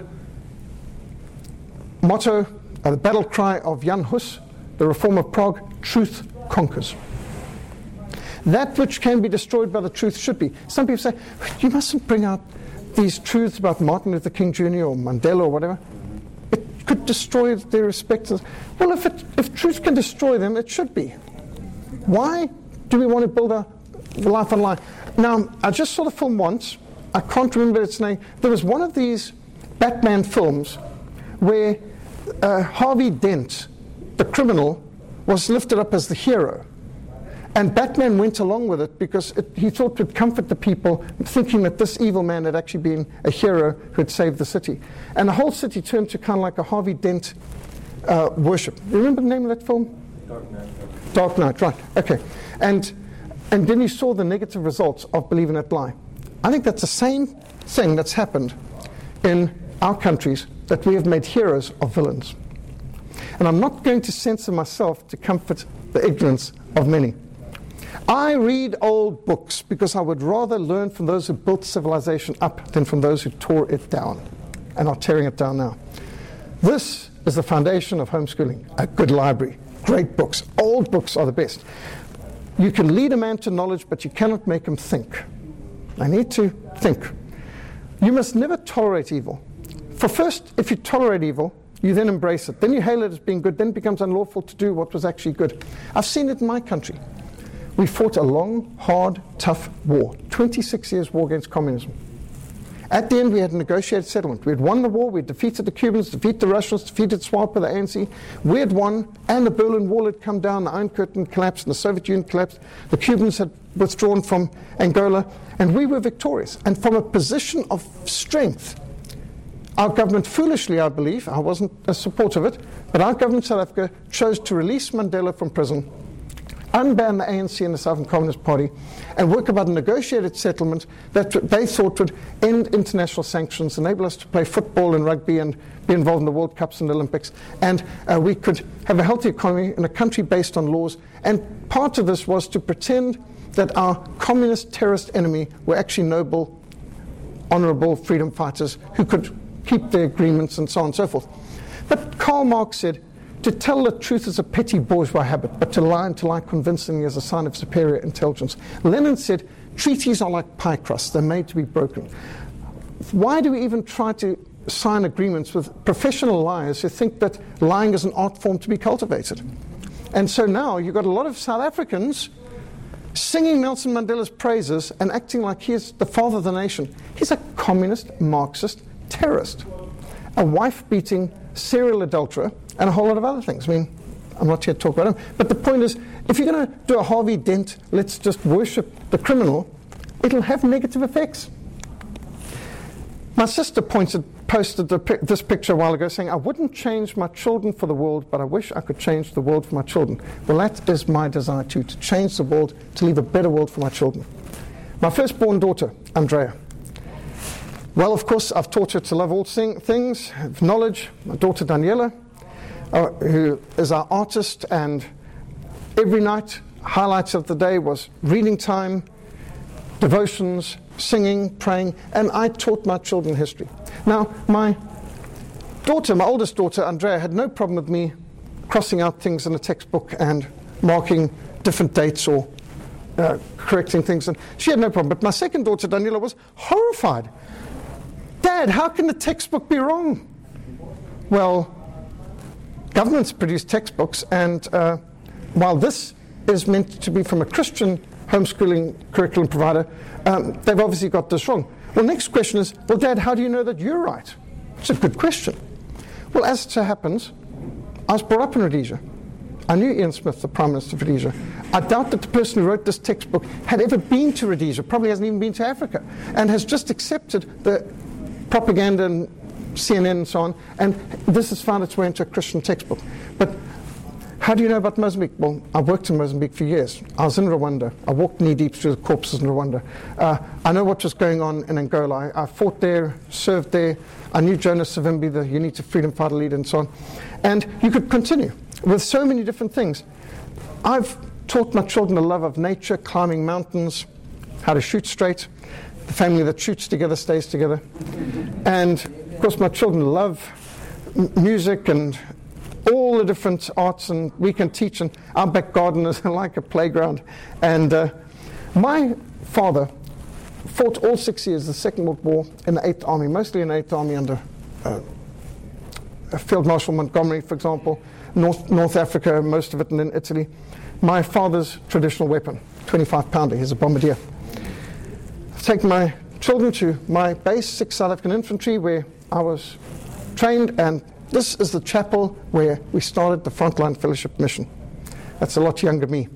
motto, uh, the battle cry of Jan Hus, the Reform of Prague? Truth conquers. That which can be destroyed by the truth should be. Some people say, you mustn't bring out these truths about Martin Luther King Junior or Mandela or whatever. It could destroy their respective. Well, if, it, if truth can destroy them, it should be. Why do we want to build a life on lie? Now, I just saw the film once. I can't remember its name. There was one of these Batman films where uh, Harvey Dent, the criminal, was lifted up as the hero. And Batman went along with it because it, he thought it would comfort the people, thinking that this evil man had actually been a hero who had saved the city. And the whole city turned to kind of like a Harvey Dent uh, worship. You remember the name of that film? Dark Knight. Dark Knight, right. Okay. And and then you saw the negative results of believing that lie. I think that's the same thing that's happened in our countries, that we have made heroes of villains. And I'm not going to censor myself to comfort the ignorance of many. I read old books because I would rather learn from those who built civilization up than from those who tore it down and are tearing it down now. This is the foundation of homeschooling. A good library, great books. Old books are the best. You can lead a man to knowledge, but you cannot make him think. I need to think. You must never tolerate evil. For first, if you tolerate evil, you then embrace it. Then you hail it as being good. Then it becomes unlawful to do what was actually good. I've seen it in my country. We fought a long, hard, tough war. twenty-six years war against communism. At the end, we had a negotiated settlement. We had won the war. We had defeated the Cubans, defeated the Russians, defeated SWAPO, the A N C. We had won, and the Berlin Wall had come down, the Iron Curtain collapsed, and the Soviet Union collapsed. The Cubans had withdrawn from Angola, and we were victorious. And from a position of strength, our government, foolishly I believe, I wasn't a supporter of it, but our government in South Africa chose to release Mandela from prison, unban the A N C and the Southern Communist Party, and work about a negotiated settlement that they thought would end international sanctions, enable us to play football and rugby and be involved in the World Cups and the Olympics, and uh, we could have a healthy economy in a country based on laws. And part of this was to pretend that our communist terrorist enemy were actually noble, honorable freedom fighters who could keep their agreements and so on and so forth. But Karl Marx said, to tell the truth is a petty bourgeois habit, but to lie and to lie convincingly is a sign of superior intelligence. Lenin said, treaties are like pie crusts, they're made to be broken. Why do we even try to sign agreements with professional liars who think that lying is an art form to be cultivated? And so now you've got a lot of South Africans singing Nelson Mandela's praises and acting like he is the father of the nation. He's a communist, Marxist terrorist, a wife-beating serial adulterer, and a whole lot of other things. I mean, I'm not here to talk about him. But the point is, if you're going to do a Harvey Dent, let's just worship the criminal, it'll have negative effects. My sister pointed, posted the, this picture a while ago saying, I wouldn't change my children for the world, but I wish I could change the world for my children. Well, that is my desire too, to change the world, to leave a better world for my children. My firstborn daughter, Andrea. Well, of course, I've taught her to love all thing, things, knowledge. My daughter, Daniela, uh, who is our artist, and every night, highlights of the day was reading time, devotions, singing, praying, and I taught my children history. Now, my daughter, my oldest daughter, Andrea, had no problem with me crossing out things in a textbook and marking different dates or uh, correcting things, and she had no problem. But my second daughter, Daniela, was horrified. Dad, how can the textbook be wrong? Well, governments produce textbooks, and uh, while this is meant to be from a Christian homeschooling curriculum provider, um, they've obviously got this wrong. Well, next question is, well, Dad, how do you know that you're right? It's a good question. Well, as it so happens, I was brought up in Rhodesia. I knew Ian Smith, the Prime Minister of Rhodesia. I doubt that the person who wrote this textbook had ever been to Rhodesia, probably hasn't even been to Africa, and has just accepted the propaganda and C N N and so on, and this has found its way into a Christian textbook. But how do you know about Mozambique? Well, I worked in Mozambique for years. I was in Rwanda. I walked knee-deep through the corpses in Rwanda. Uh, I know what was going on in Angola. I, I fought there, served there. I knew Jonas Savimbi, the UNITA freedom fighter leader, and so on. And you could continue with so many different things. I've taught my children a love of nature, climbing mountains, how to shoot straight. The family that shoots together stays together. And, of course, my children love m- music and all the different arts, and we can teach, and our back garden is like a playground. And uh, my father fought all six years of the Second World War in the Eighth Army, mostly in the Eighth Army under uh, Field Marshal Montgomery, for example, North, North Africa, most of it, and in Italy. My father's traditional weapon, twenty-five pounder, he's a bombardier. I've taken my children to my base, sixth South African Infantry, where I was trained, and this is the chapel where we started the Frontline Fellowship mission. That's a lot younger me.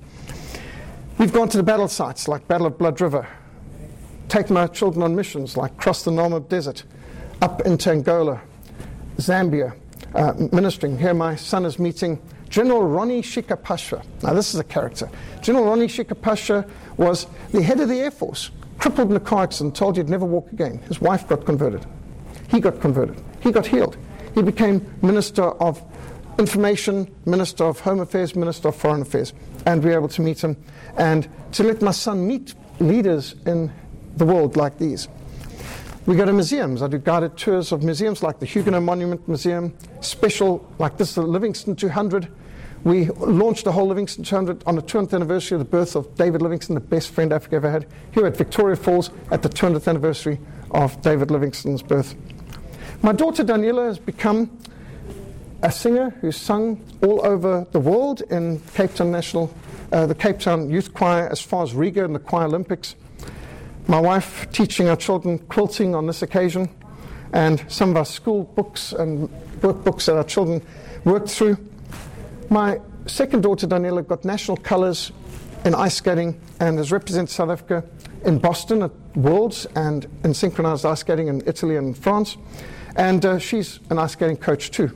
We've gone to the battle sites like Battle of Blood River, taken my children on missions like cross the Namib Desert, up into Angola, Zambia, uh, ministering. Here my son is meeting General Ronnie Shikapasha. Now this is a character. General Ronnie Shikapasha was the head of the Air Force, crippled in a car accident, told he'd never walk again. His wife got converted. He got converted. He got healed. He became Minister of Information, Minister of Home Affairs, Minister of Foreign Affairs, and we were able to meet him and to let my son meet leaders in the world like these. We go to museums. I do guided tours of museums like the Huguenot Monument Museum, special like this, the Livingston two hundred. We launched the whole Livingston two hundred on the two hundredth anniversary of the birth of David Livingstone, the best friend Africa ever had, here at Victoria Falls at the two hundredth anniversary of David Livingstone's birth. My daughter Daniela has become a singer who's sung all over the world in Cape Town National, uh, the Cape Town Youth Choir, as far as Riga and the Choir Olympics. My wife teaching our children quilting on this occasion, and some of our school books and workbooks that our children worked through. My second daughter Daniela got national colours in ice skating and has represented South Africa in Boston at Worlds and in synchronized ice skating in Italy and France. And uh, she's an ice skating coach too.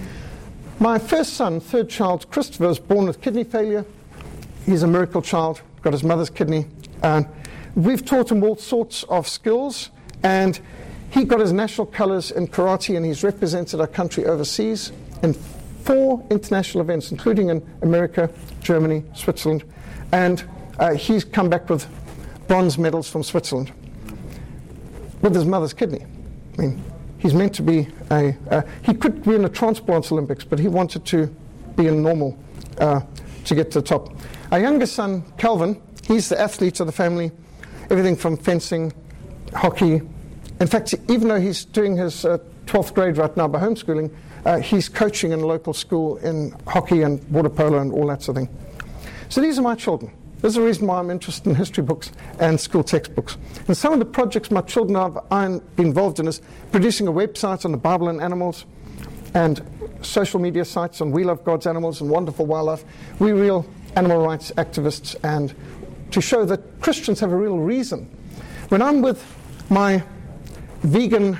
My first son, third child, Christopher, was born with kidney failure. He's a miracle child, got his mother's kidney. And we've taught him all sorts of skills. And he got his national colors in karate, and he's represented our country overseas in four international events, including in America, Germany, Switzerland. And uh, he's come back with bronze medals from Switzerland with his mother's kidney. I mean, he's meant to be a, uh, he could be in the Transplants Olympics, but he wanted to be in normal uh, to get to the top. Our youngest son, Calvin, he's the athlete of the family, everything from fencing, hockey. In fact, even though he's doing his uh, twelfth grade right now by homeschooling, uh, he's coaching in a local school in hockey and water polo and all that sort of thing. So these are my children. This is the reason why I'm interested in history books and school textbooks. And some of the projects my children have been involved in is producing a website on the Bible and animals, and social media sites on We Love God's Animals and Wonderful Wildlife. We're real animal rights activists, and to show that Christians have a real reason. When I'm with my vegan,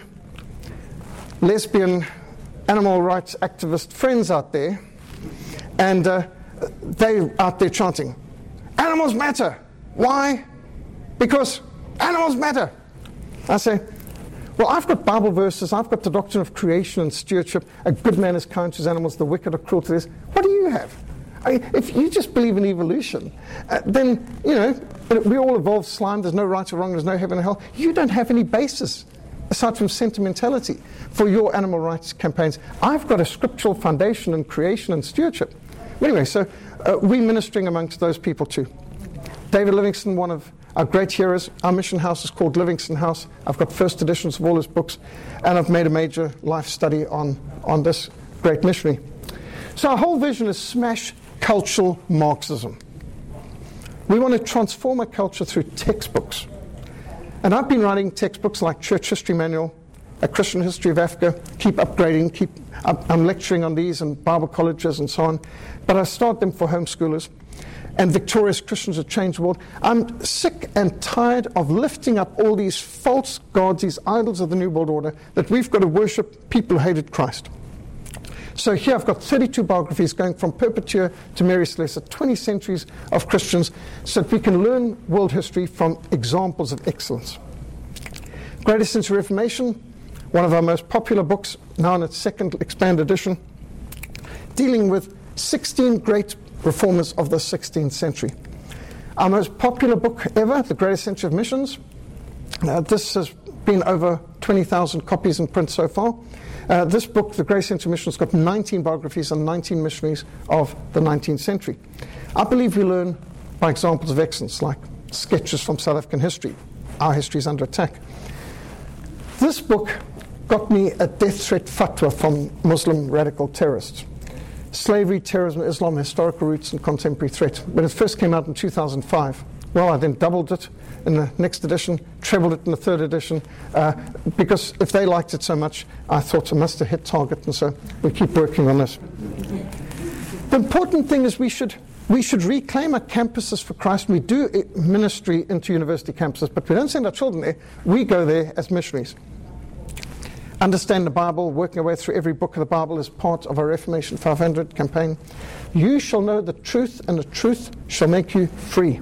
lesbian, animal rights activist friends out there, and uh, they're out there chanting, "Animals matter." Why? Because animals matter. I say, well, I've got Bible verses, I've got the doctrine of creation and stewardship. A good man is kind to his animals, the wicked are cruel to theirs. What do you have? I mean, if you just believe in evolution, uh, then, you know, we all evolved slime, there's no right or wrong, there's no heaven or hell. You don't have any basis, aside from sentimentality, for your animal rights campaigns. I've got a scriptural foundation in creation and stewardship. Anyway, so uh, we're ministering amongst those people too. David Livingstone, one of our great heroes. Our mission house is called Livingstone House. I've got first editions of all his books, and I've made a major life study on, on this great missionary. So our whole vision is smash cultural Marxism. We want to transform a culture through textbooks. And I've been writing textbooks like Church History Manual, A Christian History of Africa, keep upgrading, keep I'm lecturing on these in Bible colleges and so on, but I start them for homeschoolers. And Victorious Christians Have Changed the World. I'm sick and tired of lifting up all these false gods, these idols of the New World Order, that we've got to worship people who hated Christ. So here I've got thirty-two biographies going from Perpetua to Mary Slessor, twenty centuries of Christians, so that we can learn world history from examples of excellence. Greatest Century Reformation, one of our most popular books, now in its second expanded edition, dealing with sixteen great reformers of the sixteenth century. Our most popular book ever, The Greatest Century of Missions. Uh, this has been over twenty thousand copies in print so far. Uh, this book, The Greatest Century of Missions, has got nineteen biographies on nineteen missionaries of the nineteenth century. I believe we learn by examples of excellence, like sketches from South African history. Our history is under attack. This book got me a death threat fatwa from Muslim radical terrorists. Slavery, Terrorism, Islam, Historical Roots and Contemporary Threat. When it first came out in two thousand five, well, I then doubled it in the next edition, trebled it in the third edition, uh, because if they liked it so much, I thought I must have hit target, and so we keep working on this. The important thing is we should we should reclaim our campuses for Christ. We do ministry into university campuses, but we don't send our children there. We go there as missionaries. Understand the Bible, working our way through every book of the Bible is part of our Reformation five hundred campaign. You shall know the truth, and the truth shall make you free.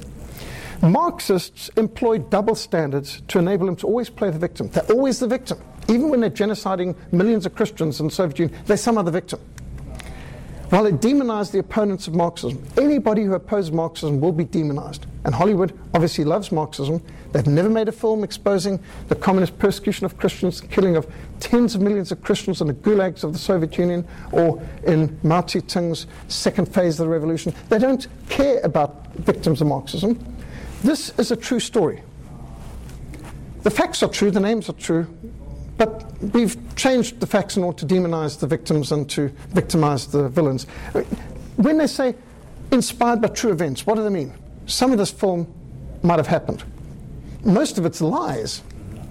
Marxists employ double standards to enable them to always play the victim. They're always the victim. Even when they're genociding millions of Christians in the Soviet Union, they're some other victim. While they demonize the opponents of Marxism, anybody who opposes Marxism will be demonized. And Hollywood obviously loves Marxism. They've never made a film exposing the communist persecution of Christians, the killing of tens of millions of Christians in the gulags of the Soviet Union, or in Mao Zedong's second phase of the revolution. They don't care about victims of Marxism. This is a true story. The facts are true, the names are true, but we've changed the facts in order to demonize the victims and to victimize the villains. When they say inspired by true events, what do they mean? Some of this film might have happened. Most of it's lies.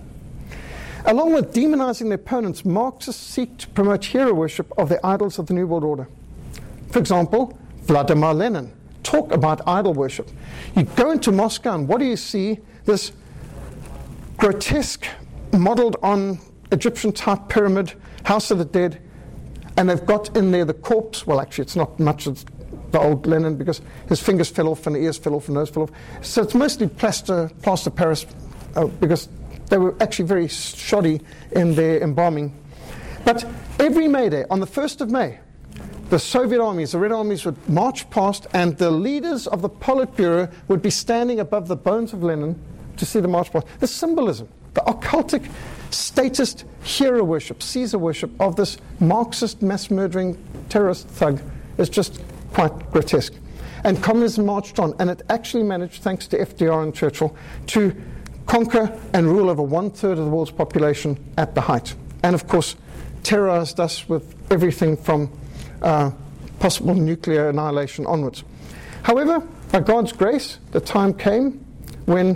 Along with demonizing their opponents, Marxists seek to promote hero worship of the idols of the New World Order. For example, Vladimir Lenin, talk about idol worship. You go into Moscow, and what do you see? This grotesque, modeled on Egyptian-type pyramid, House of the Dead, and they've got in there the corpse. Well, actually, it's not much of the old Lenin, because his fingers fell off and the ears fell off and nose fell off. So it's mostly plaster, plaster Paris, uh, because they were actually very shoddy in their embalming. But every May Day, on the first of May, the Soviet armies, the Red Armies, would march past, and the leaders of the Politburo would be standing above the bones of Lenin to see the march past. The symbolism, the occultic, statist hero worship, Caesar worship of this Marxist, mass-murdering terrorist thug is just quite grotesque. And communism marched on, and it actually managed, thanks to F D R and Churchill, to conquer and rule over one-third of the world's population at the height. And of course, terrorized us with everything from uh, possible nuclear annihilation onwards. However, by God's grace, the time came when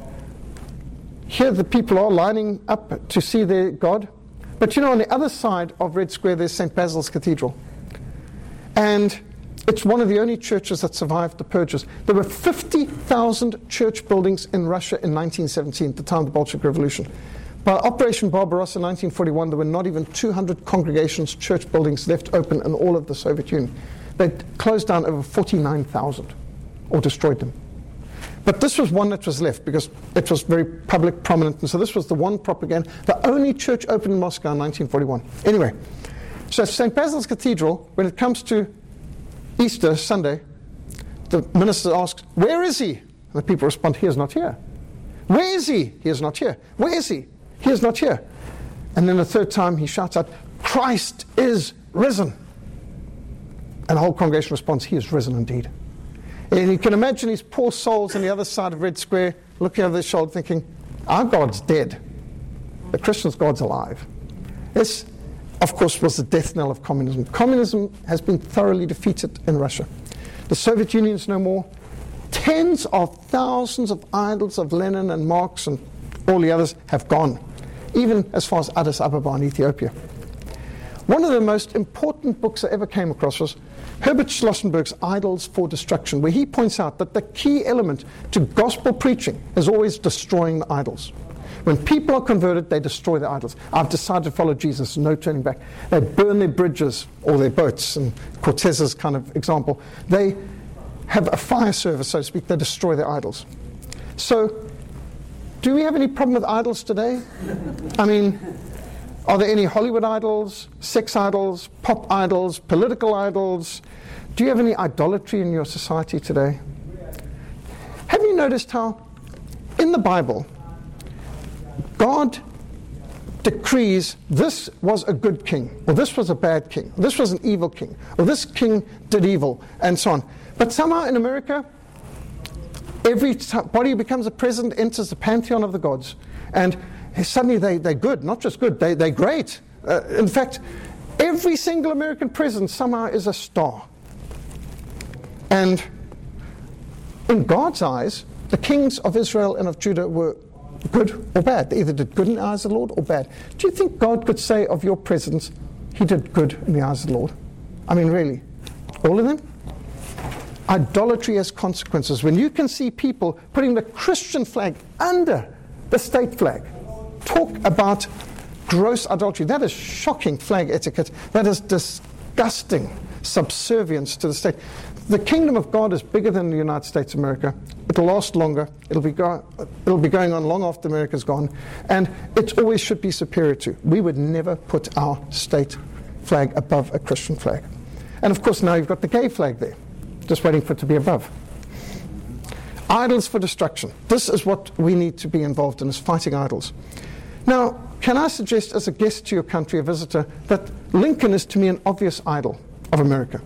here the people are lining up to see their God. But you know, on the other side of Red Square, there's Saint Basil's Cathedral. And it's one of the only churches that survived the purges. There were fifty thousand church buildings in Russia in nineteen seventeen, at the time of the Bolshevik Revolution. By Operation Barbarossa in nineteen forty-one, there were not even two hundred congregations, church buildings left open in all of the Soviet Union. They'd closed down over forty-nine thousand, or destroyed them. But this was one that was left, because it was very public, prominent, and so this was the one propaganda, the only church open in Moscow in nineteen forty-one. Anyway, so Saint Basil's Cathedral, when it comes to Easter Sunday, the minister asks, "Where is he?" And the people respond, "He is not here." "Where is he?" "He is not here." "Where is he?" "He is not here." And then the third time he shouts out, "Christ is risen." And the whole congregation responds, "He is risen indeed." And you can imagine these poor souls on the other side of Red Square looking over their shoulder thinking, "Our God's dead. The Christian's God's alive." This, of course, was the death knell of communism. Communism has been thoroughly defeated in Russia. The Soviet Union is no more. Tens of thousands of idols of Lenin and Marx and all the others have gone, even as far as Addis Ababa in Ethiopia. One of the most important books I ever came across was Herbert Schlossenberg's Idols for Destruction, where he points out that the key element to gospel preaching is always destroying the idols. When people are converted, they destroy their idols. I've decided to follow Jesus, no turning back. They burn their bridges or their boats, and Cortez's kind of example. They have a fire service, so to speak. They destroy their idols. So, do we have any problem with idols today? I mean, are there any Hollywood idols, sex idols, pop idols, political idols? Do you have any idolatry in your society today? Have you noticed how in the Bible, God decrees this was a good king, or this was a bad king, or this was an evil king, or this king did evil, and so on. But somehow in America, everybody who becomes a president enters the pantheon of the gods, and suddenly they, they're good, not just good, they, they're great. Uh, in fact, every single American president somehow is a star. And in God's eyes, the kings of Israel and of Judah were good or bad. They either did good in the eyes of the Lord or bad. Do you think God could say of your presidents, he did good in the eyes of the Lord? I mean, really? All of them? Idolatry has consequences. When you can see people putting the Christian flag under the state flag, talk about gross idolatry. That is shocking flag etiquette. That is disgusting subservience to the state. The kingdom of God is bigger than the United States of America. It'll last longer. It'll be, go- it'll be going on long after America's gone. And it always should be superior to. We would never put our state flag above a Christian flag. And of course now you've got the gay flag there, just waiting for it to be above. Idols for destruction. This is what we need to be involved in, is fighting idols. Now, can I suggest as a guest to your country, a visitor, that Lincoln is to me an obvious idol of America.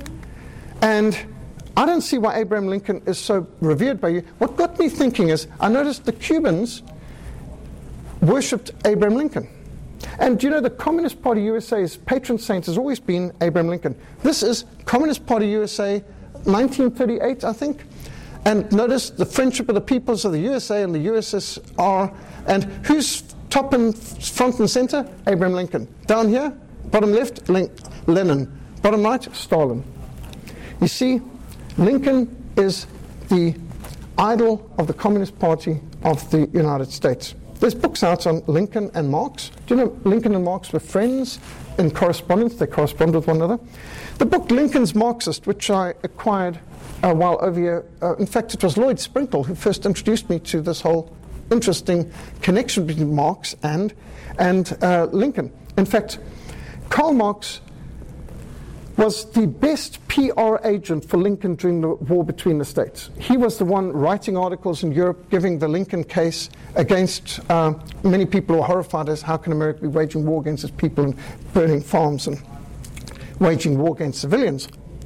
And I don't see why Abraham Lincoln is so revered by you. What got me thinking is, I noticed the Cubans worshipped Abraham Lincoln. And do you know, the Communist Party U S A's patron saint has always been Abraham Lincoln. This is Communist Party U S A, nineteen thirty-eight, I think. And notice the friendship of the peoples of the U S A and the U S S R. And who's top and front and center? Abraham Lincoln. Down here, bottom left, Lin- Lenin. Bottom right, Stalin. You see, Lincoln is the idol of the Communist Party of the United States. There's books out on Lincoln and Marx. Do you know Lincoln and Marx were friends in correspondence? They correspond with one another. The book Lincoln's Marxist, which I acquired uh, while over here, uh, in fact, it was Lloyd Sprinkle who first introduced me to this whole interesting connection between Marx and, and uh, Lincoln. In fact, Karl Marx was the best P R agent for Lincoln during the war between the states. He was the one writing articles in Europe, giving the Lincoln case against uh, many people who are horrified as how can America be waging war against its people and burning farms and waging war against civilians.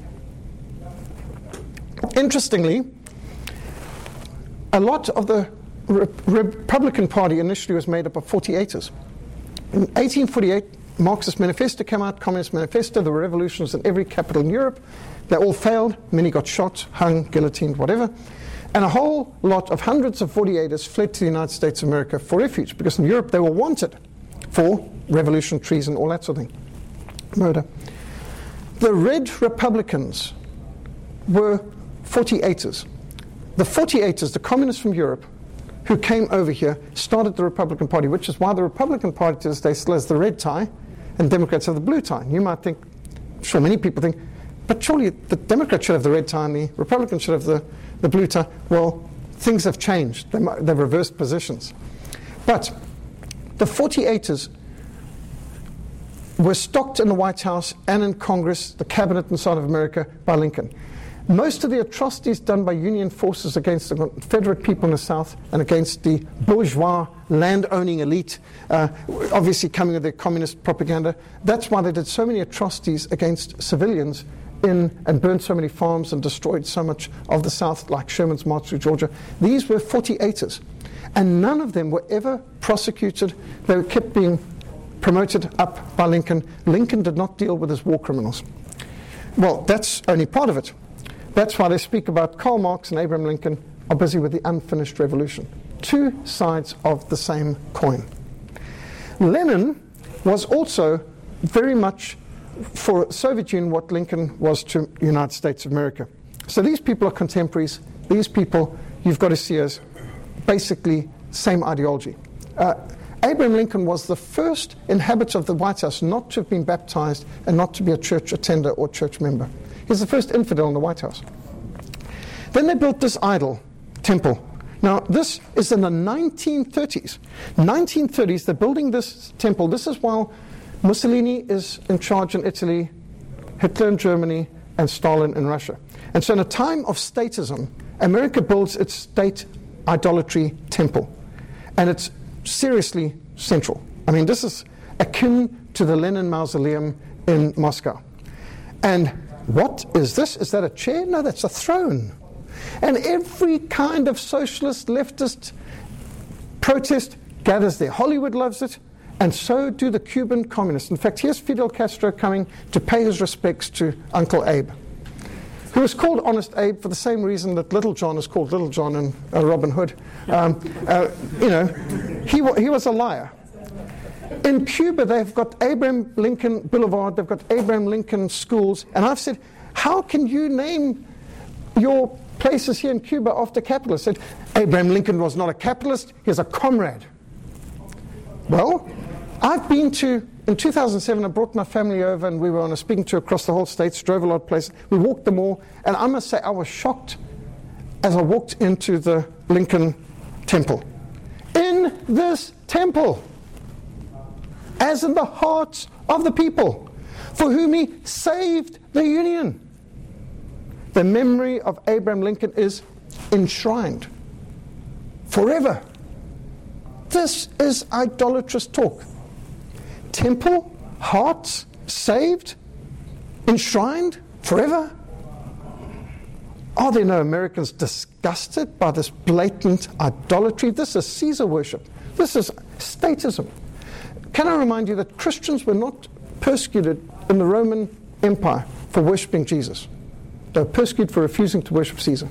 Interestingly, a lot of the Re- Republican Party initially was made up of forty-eighters. In eighteen forty-eight, Marxist Manifesto came out, Communist Manifesto, there were revolutions in every capital in Europe. They all failed. Many got shot, hung, guillotined, whatever. And a whole lot of hundreds of forty-eighters fled to the United States of America for refuge, because in Europe they were wanted for revolution, treason, all that sort of thing. Murder. The Red Republicans were forty-eighters. The forty-eighters, the communists from Europe, who came over here, started the Republican Party, which is why the Republican Party to this day still has the red tie, and Democrats have the blue tie. And you might think, sure, many people think, but surely the Democrats should have the red tie and the Republicans should have the, the blue tie. Well, things have changed. They, they've reversed positions. But the forty-eighters were stocked in the White House and in Congress, the cabinet inside of America, by Lincoln. Most of the atrocities done by Union forces against the Confederate people in the South and against the bourgeois land-owning elite, uh, obviously coming with their communist propaganda, that's why they did so many atrocities against civilians in and burned so many farms and destroyed so much of the South, like Sherman's March through Georgia. These were forty-eighters, and none of them were ever prosecuted. They kept being promoted up by Lincoln. Lincoln did not deal with his war criminals. Well, that's only part of it. That's why they speak about Karl Marx and Abraham Lincoln are busy with the unfinished revolution. Two sides of the same coin. Lenin was also very much for Soviet Union what Lincoln was to the United States of America. So these people are contemporaries. These people you've got to see as basically same ideology. Uh, Abraham Lincoln was the first inhabitant of the White House not to have been baptized and not to be a church attender or church member. He's the first infidel in the White House. Then they built this idol temple. Now, this is in the nineteen thirties. nineteen thirties, they're building this temple. This is while Mussolini is in charge in Italy, Hitler in Germany, and Stalin in Russia. And so in a time of statism, America builds its state idolatry temple. And it's seriously central. I mean, this is akin to the Lenin Mausoleum in Moscow. And what is this? Is that a chair? No, that's a throne. And every kind of socialist, leftist protest gathers there. Hollywood loves it, and so do the Cuban communists. In fact, here's Fidel Castro coming to pay his respects to Uncle Abe, who was called Honest Abe for the same reason that Little John is called Little John in uh, Robin Hood. Um, uh, you know, he, wa- he was a liar. In Cuba, they've got Abraham Lincoln Boulevard, they've got Abraham Lincoln schools, and I've said, how can you name your places here in Cuba after capitalists? I said, Abraham Lincoln was not a capitalist, he was a comrade. Well, I've been to, in two thousand seven, I brought my family over and we were on a speaking tour across the whole States, drove a lot of places, we walked them all, and I must say I was shocked as I walked into the Lincoln Temple. In this temple, as in the hearts of the people for whom he saved the Union, the memory of Abraham Lincoln is enshrined forever. This is idolatrous talk. Temple, hearts, saved, enshrined forever. Are there no Americans disgusted by this blatant idolatry? This is Caesar worship. This is statism. Can I remind you that Christians were not persecuted in the Roman Empire for worshipping Jesus. They were persecuted for refusing to worship Caesar.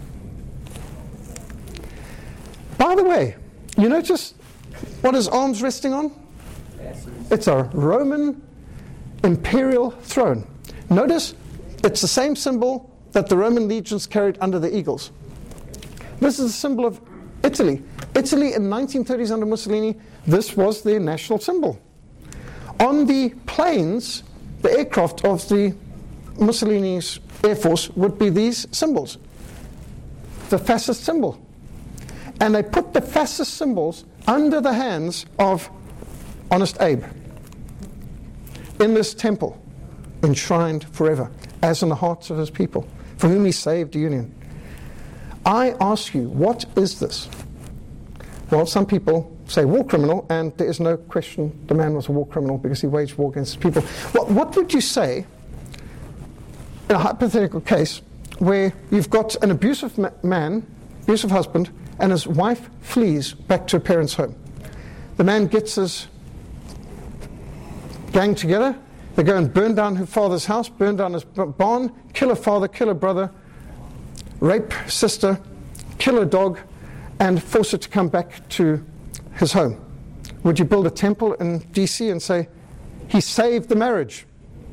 By the way, you notice what his arms resting on? It's a Roman imperial throne. Notice it's the same symbol that the Roman legions carried under the eagles. This is a symbol of Italy. Italy in nineteen thirties under Mussolini, this was their national symbol. On the planes, the aircraft of the Mussolini's Air Force would be these symbols, the fascist symbol. And they put the fascist symbols under the hands of Honest Abe in this temple, enshrined forever, as in the hearts of his people, for whom he saved the Union. I ask you, what is this? Well, some people say war criminal, and there is no question the man was a war criminal because he waged war against his people. Well, what would you say in a hypothetical case where you've got an abusive ma- man, abusive husband, and his wife flees back to her parents' home? The man gets his gang together, they go and burn down her father's house, burn down his barn, kill her father, kill her brother, rape sister, kill her dog, and force her to come back to his home. Would you build a temple in D C and say, he saved the marriage?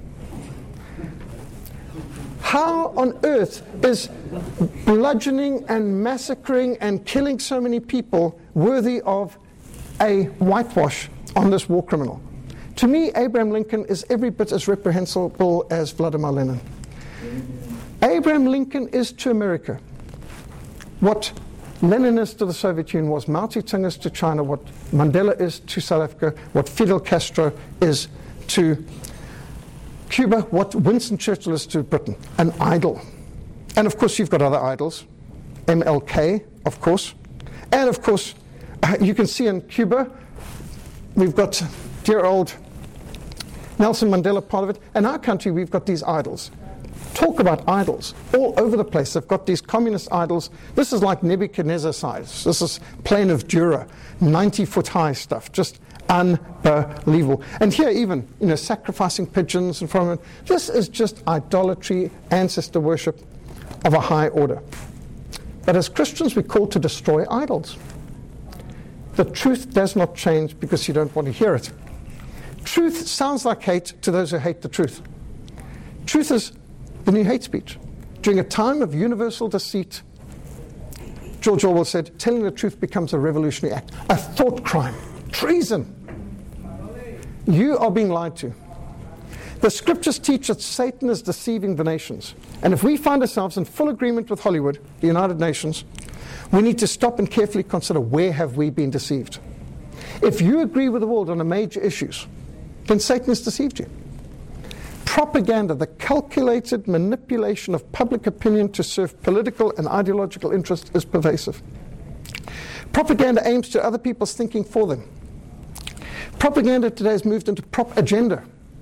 How on earth is bludgeoning and massacring and killing so many people worthy of a whitewash on this war criminal? To me, Abraham Lincoln is every bit as reprehensible as Vladimir Lenin. Abraham Lincoln is to America what Lenin is to the Soviet Union, was Mao Zedong is to China, what Mandela is to South Africa, what Fidel Castro is to Cuba, what Winston Churchill is to Britain, an idol. And of course you've got other idols, M L K, of course. And of course, uh, you can see in Cuba, we've got dear old Nelson Mandela part of it. In our country, we've got these idols. Talk about idols all over the place. They've got these communist idols. This is like Nebuchadnezzar size. This is Plain of Dura, ninety foot high stuff, just unbelievable. And here even, you know, sacrificing pigeons and from it. This is just idolatry, ancestor worship of a high order. But as Christians, we're called to destroy idols. The truth does not change because you don't want to hear it. Truth sounds like hate to those who hate the truth. Truth is the new hate speech. During a time of universal deceit, George Orwell said, telling the truth becomes a revolutionary act, a thought crime, treason. You are being lied to. The scriptures teach that Satan is deceiving the nations. And if we find ourselves in full agreement with Hollywood, the United Nations, we need to stop and carefully consider, where have we been deceived? If you agree with the world on the major issues, then Satan has deceived you. Propaganda, the calculated manipulation of public opinion to serve political and ideological interests, is pervasive. Propaganda aims to other people's thinking for them. Propaganda today has moved into prop agenda.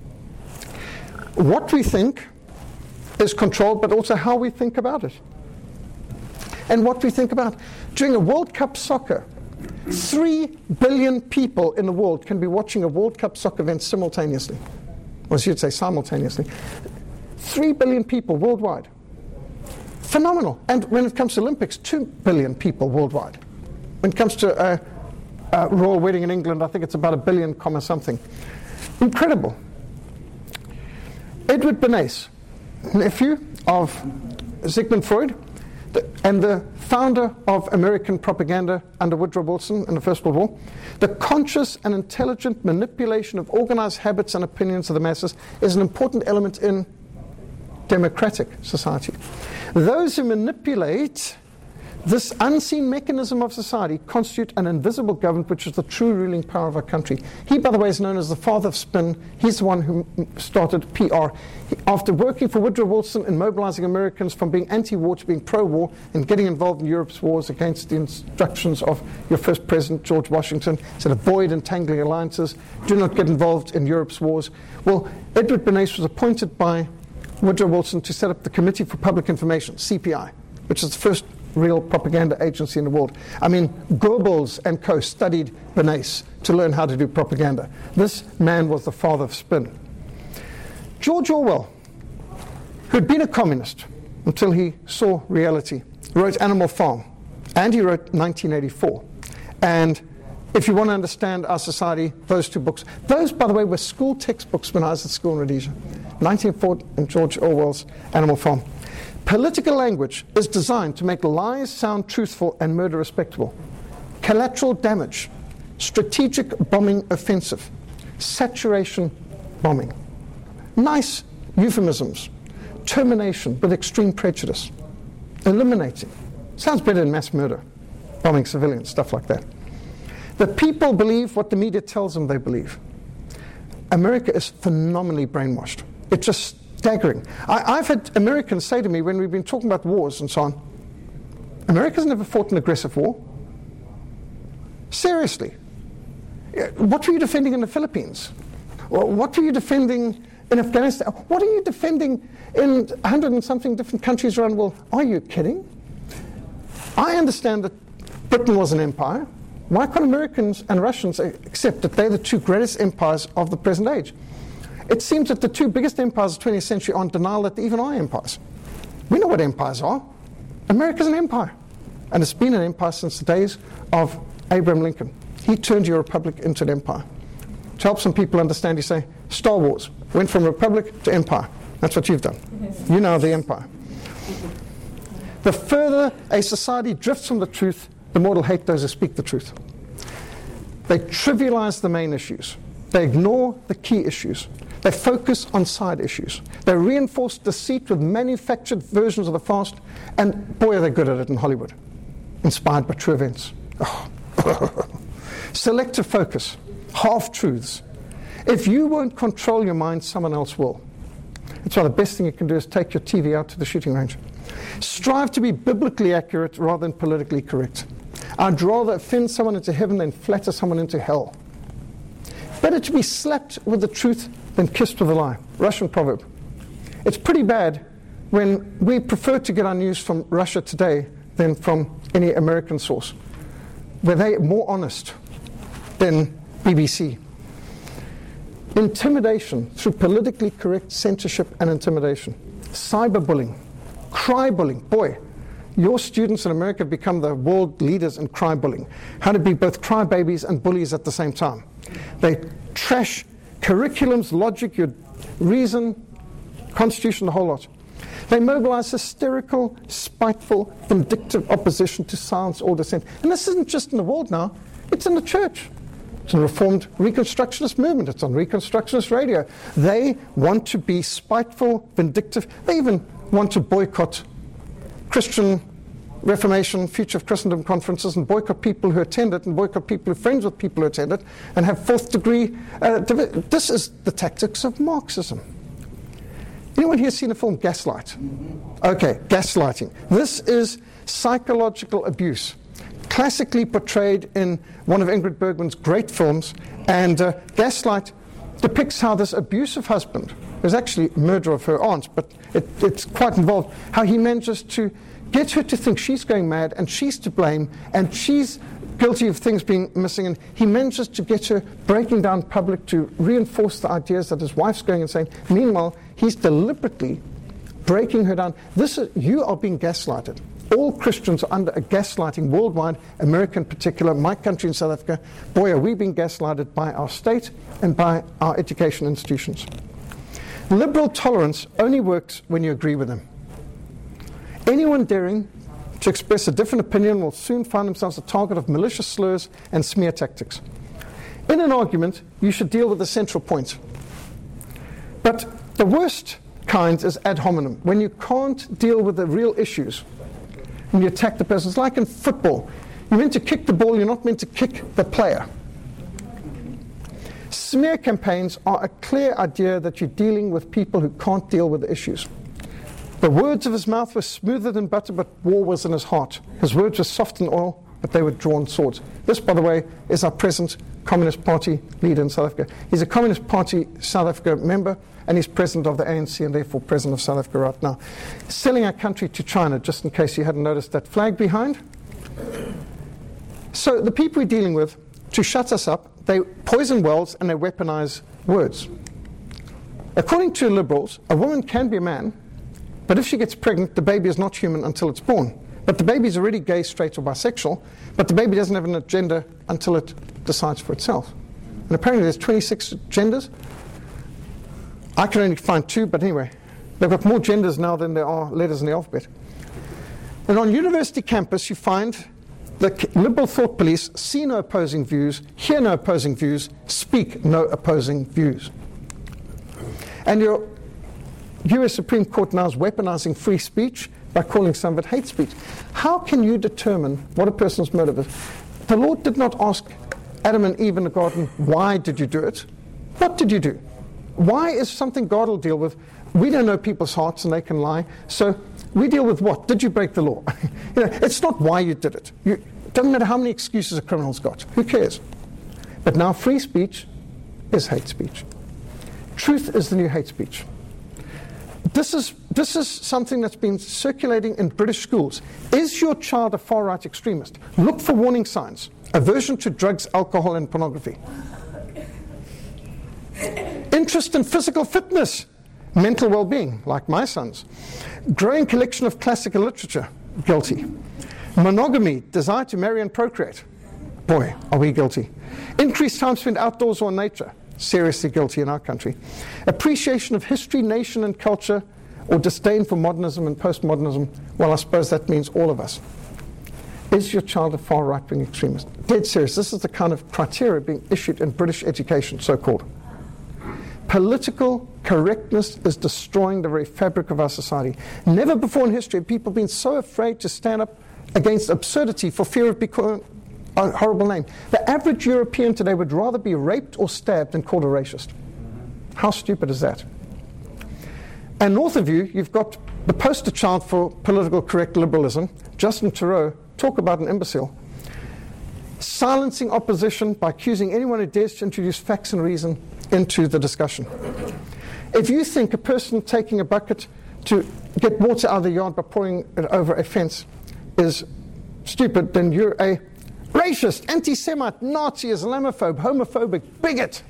What we think is controlled, but also how we think about it. And what we think about. During a World Cup soccer, three billion people in the world can be watching a World Cup soccer event simultaneously. Or I should say simultaneously. Three billion people worldwide. Phenomenal. And when it comes to Olympics, two billion people worldwide. When it comes to a, a royal wedding in England, I think it's about a billion comma something. Incredible. Edward Bernays, nephew of Sigmund Freud, the, and the founder of American propaganda under Woodrow Wilson in the First World War, the conscious and intelligent manipulation of organized habits and opinions of the masses is an important element in democratic society. Those who manipulate this unseen mechanism of society constitute an invisible government, which is the true ruling power of our country. He, by the way, is known as the father of spin. He's the one who started P R. He, after working for Woodrow Wilson and mobilizing Americans from being anti-war to being pro-war and getting involved in Europe's wars against the instructions of your first president, George Washington, said avoid entangling alliances, do not get involved in Europe's wars. Well, Edward Bernays was appointed by Woodrow Wilson to set up the Committee for Public Information, C P I, which is the first real propaganda agency in the world. I mean, Goebbels and co studied Bernays to learn how to do propaganda. This man was the father of spin. George Orwell, who'd been a communist until he saw reality, wrote Animal Farm, and he wrote nineteen eighty-four. And if you want to understand our society, those two books, those, by the way, were school textbooks when I was at school in Rhodesia. nineteen oh four and George Orwell's Animal Farm. Political language is designed to make lies sound truthful and murder respectable. Collateral damage, strategic bombing offensive, saturation bombing. Nice euphemisms. Termination with extreme prejudice. Eliminating. Sounds better than mass murder. Bombing civilians, stuff like that. The people believe what the media tells them they believe. America is phenomenally brainwashed. It's just staggering. I, I've had Americans say to me when we've been talking about wars and so on, America's never fought an aggressive war. Seriously. What were you defending in the Philippines? What were you defending in Afghanistan? What are you defending in a hundred and something different countries around the world? Are you kidding? I understand that Britain was an empire. Why can't Americans and Russians accept that they're the two greatest empires of the present age? It seems that the two biggest empires of the twentieth century are in denial that they even are empires. We know what empires are. America's an empire. And it's been an empire since the days of Abraham Lincoln. He turned your republic into an empire. To help some people understand, you say, Star Wars went from republic to empire. That's what you've done. You know the empire. The further a society drifts from the truth, the more it'll hate those who speak the truth. They trivialize the main issues. They ignore the key issues. They focus on side issues. They reinforce deceit with manufactured versions of the past, and boy are they good at it in Hollywood. Inspired by true events. Oh. Selective focus. Half-truths. If you won't control your mind, someone else will. That's why the best thing you can do is take your T V out to the shooting range. Strive to be biblically accurate rather than politically correct. I'd rather offend someone into heaven than flatter someone into hell. Better to be slapped with the truth than kissed with a lie. Russian proverb. It's pretty bad when we prefer to get our news from Russia Today than from any American source, where they're more honest than B B C. Intimidation through politically correct censorship and intimidation. Cyberbullying. Cry-bullying. Boy, your students in America have become the world leaders in cry-bullying. How to be both crybabies and bullies at the same time. They trash curriculums, logic, your reason, constitution, the whole lot. They mobilize hysterical, spiteful, vindictive opposition to silence or dissent. And this isn't just in the world now, it's in the church. It's in the Reformed Reconstructionist movement. It's on Reconstructionist radio. They want to be spiteful, vindictive. They even want to boycott Christian Reformation, Future of Christendom conferences, and boycott people who attend it, and boycott people who are friends with people who attend it, and have fourth degree. Uh, divi- this is the tactics of Marxism. Anyone here seen the film Gaslight? Okay, gaslighting. This is psychological abuse, classically portrayed in one of Ingrid Bergman's great films, and uh, Gaslight depicts how this abusive husband, who's actually a murderer of her aunt, but it, it's quite involved, how he manages to get her to think she's going mad and she's to blame and she's guilty of things being missing, and he manages to get her breaking down public to reinforce the ideas that his wife's going insane. Meanwhile, he's deliberately breaking her down. This is, you are being gaslighted. All Christians are under a gaslighting worldwide, America in particular, my country in South Africa. Boy, are we being gaslighted by our state and by our education institutions. Liberal tolerance only works when you agree with them. Anyone daring to express a different opinion will soon find themselves a target of malicious slurs and smear tactics. In an argument, you should deal with the central point. But the worst kind is ad hominem, when you can't deal with the real issues. When you attack the person. It's like in football. You're meant to kick the ball, you're not meant to kick the player. Smear campaigns are a clear idea that you're dealing with people who can't deal with the issues. The words of his mouth were smoother than butter, but war was in his heart. His words were soft in oil, but they were drawn swords. This, by the way, is our present Communist Party leader in South Africa. He's a Communist Party South Africa member, and he's president of the A N C and therefore president of South Africa right now. Selling our country to China, just in case you hadn't noticed that flag behind. So the people we're dealing with, to shut us up, they poison wells and they weaponize words. According to liberals, a woman can be a man, but if she gets pregnant, the baby is not human until it's born. But the baby is already gay, straight, or bisexual, but the baby doesn't have an agenda until it decides for itself. And apparently there's twenty-six genders. I can only find two, but anyway, They've got more genders now than there are letters in the alphabet. And on university campus, you find the liberal thought police see no opposing views, hear no opposing views, speak no opposing views. And your U S Supreme Court now is weaponizing free speech by calling some of it hate speech. How can you determine what a person's motive is? The Lord did not ask Adam and Eve in the garden, why did you do it? What did you do? Why is something God will deal with? We don't know people's hearts and they can lie. So we deal with what? Did you break the law? You know, it's not why you did it. You, it doesn't matter how many excuses a criminal's got. Who cares? But now free speech is hate speech. Truth is the new hate speech. This is, this is something that's been circulating in British schools. Is your child a far-right extremist? Look for warning signs. Aversion to drugs, alcohol, and pornography. Interest in physical fitness. Mental well-being, like my son's. Growing collection of classical literature. Guilty. Monogamy. Desire to marry and procreate. Boy, are we guilty. Increased time spent outdoors or in nature. Seriously guilty in our country. Appreciation of history, nation, and culture, or disdain for modernism and postmodernism. Well, I suppose that means all of us. Is your child a far right-wing extremist? Dead serious. This is the kind of criteria being issued in British education, so-called. Political correctness is destroying the very fabric of our society. Never before in history have people been so afraid to stand up against absurdity for fear of becoming a horrible name. The average European today would rather be raped or stabbed than called a racist. How stupid is that? And north of you, you've got the poster child for political correct liberalism, Justin Trudeau. Talk about an imbecile. Silencing opposition by accusing anyone who dares to introduce facts and reason into the discussion. If you think a person taking a bucket to get water out of the yard by pouring it over a fence is stupid, then you're a racist, anti-Semite, Nazi, Islamophobe, homophobic, bigot.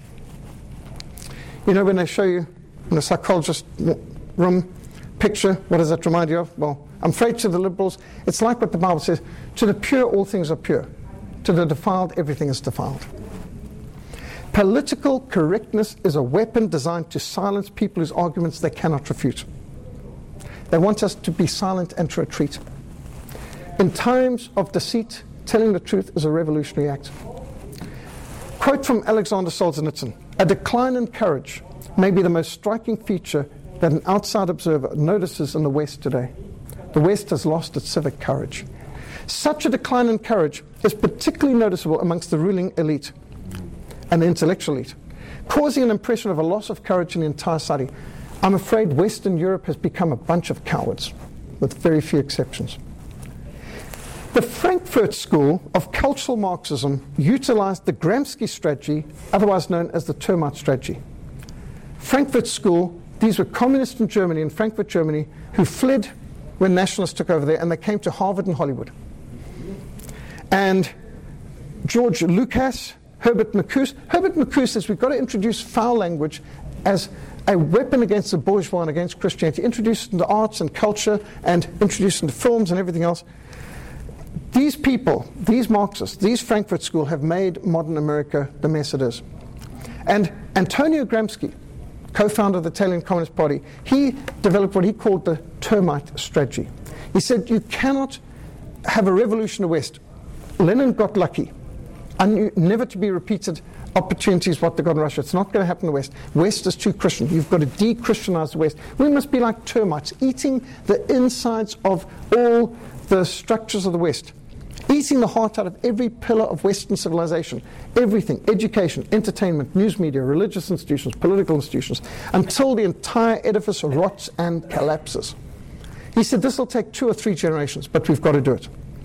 You know when they show you in a psychologist room picture, what does that remind you of? Well, I'm afraid to the liberals, it's like what the Bible says, to the pure all things are pure. To the defiled, everything is defiled. Political correctness is a weapon designed to silence people whose arguments they cannot refute. They want us to be silent and to retreat. In times of deceit, telling the truth is a revolutionary act. Quote from Alexander Solzhenitsyn: "A decline in courage may be the most striking feature that an outside observer notices in the West today. The West has lost its civic courage. Such a decline in courage is particularly noticeable amongst the ruling elite and the intellectual elite, causing an impression of a loss of courage in the entire society. I'm afraid Western Europe has become a bunch of cowards, with very few exceptions." The Frankfurt School of Cultural Marxism utilized the Gramsci strategy, otherwise known as the termite strategy. Frankfurt School, these were communists in Germany, in Frankfurt, Germany, who fled when nationalists took over there, and they came to Harvard and Hollywood. And George Lucas, Herbert Marcuse, Herbert Marcuse says we've got to introduce foul language as a weapon against the bourgeois and against Christianity, introduce it into arts and culture and introduce it into films and everything else. These people, these Marxists, these Frankfurt School have made modern America the mess it is. And Antonio Gramsci, co-founder of the Italian Communist Party, he developed what he called the termite strategy. He said you cannot have a revolution in the West. Lenin got lucky. Un- never to be repeated opportunities what they got in Russia. It's not going to happen in the West. West is too Christian. You've got to de-Christianize the West. We must be like termites, eating the insides of all the structures of the West, eating the heart out of every pillar of Western civilization, everything, education, entertainment, news media, religious institutions, political institutions, until the entire edifice rots and collapses. He said this will take two or three generations, but we've got to do it.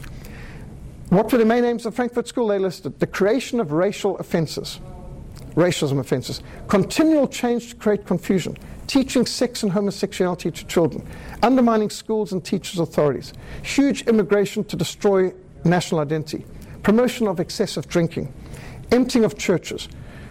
What were the main aims of the Frankfurt School? They listed the creation of racial offenses, racism offenses, continual change to create confusion, teaching sex and homosexuality to children, undermining schools and teachers' authorities, huge immigration to destroy national identity, promotion of excessive drinking, emptying of churches,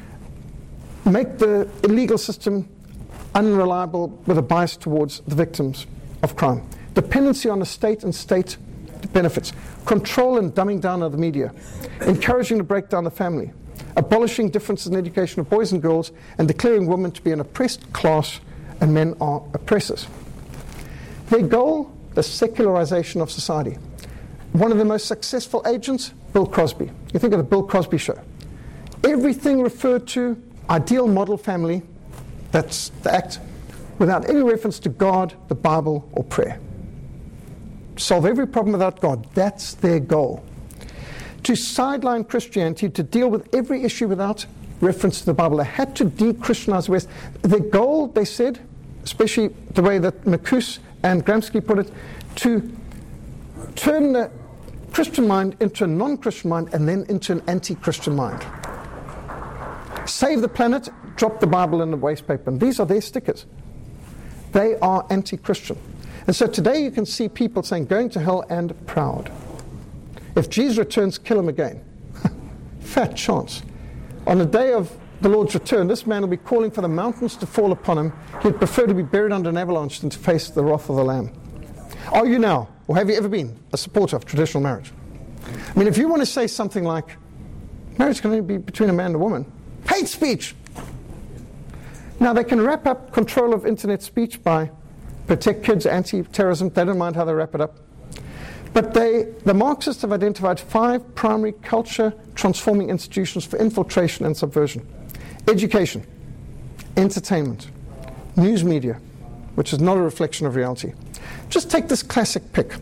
make the illegal system unreliable with a bias towards the victims of crime, dependency on the state and state benefits, control and dumbing down of the media, encouraging to break down the family, abolishing differences in education of boys and girls, and declaring women to be an oppressed class and men are oppressors. Their goal, the secularization of society. One of the most successful agents, Bill Crosby. You think of the Bill Crosby show. Everything referred to ideal model family, that's the act, without any reference to God, the Bible, or prayer. Solve every problem without God. That's their goal. To sideline Christianity, to deal with every issue without reference to the Bible. They had to de-Christianize the West. Their goal, they said, especially the way that Marcuse and Gramsci put it, to turn the Christian mind into a non-Christian mind and then into an anti-Christian mind. Save the planet, drop the Bible in the waste paper. And these are their stickers. They are anti-Christian. And so today you can see people saying, going to hell and proud. If Jesus returns, kill him again. Fat chance. On the day of the Lord's return, this man will be calling for the mountains to fall upon him. He'd prefer to be buried under an avalanche than to face the wrath of the Lamb. Are you now, or have you ever been, a supporter of traditional marriage? I mean, if you want to say something like, marriage can only be between a man and a woman, hate speech! Now, they can wrap up control of internet speech by protect kids, anti-terrorism. They don't mind how they wrap it up. But they, the Marxists have identified five primary culture-transforming institutions for infiltration and subversion. Education, entertainment, news media, which is not a reflection of reality. Just take this classic pick.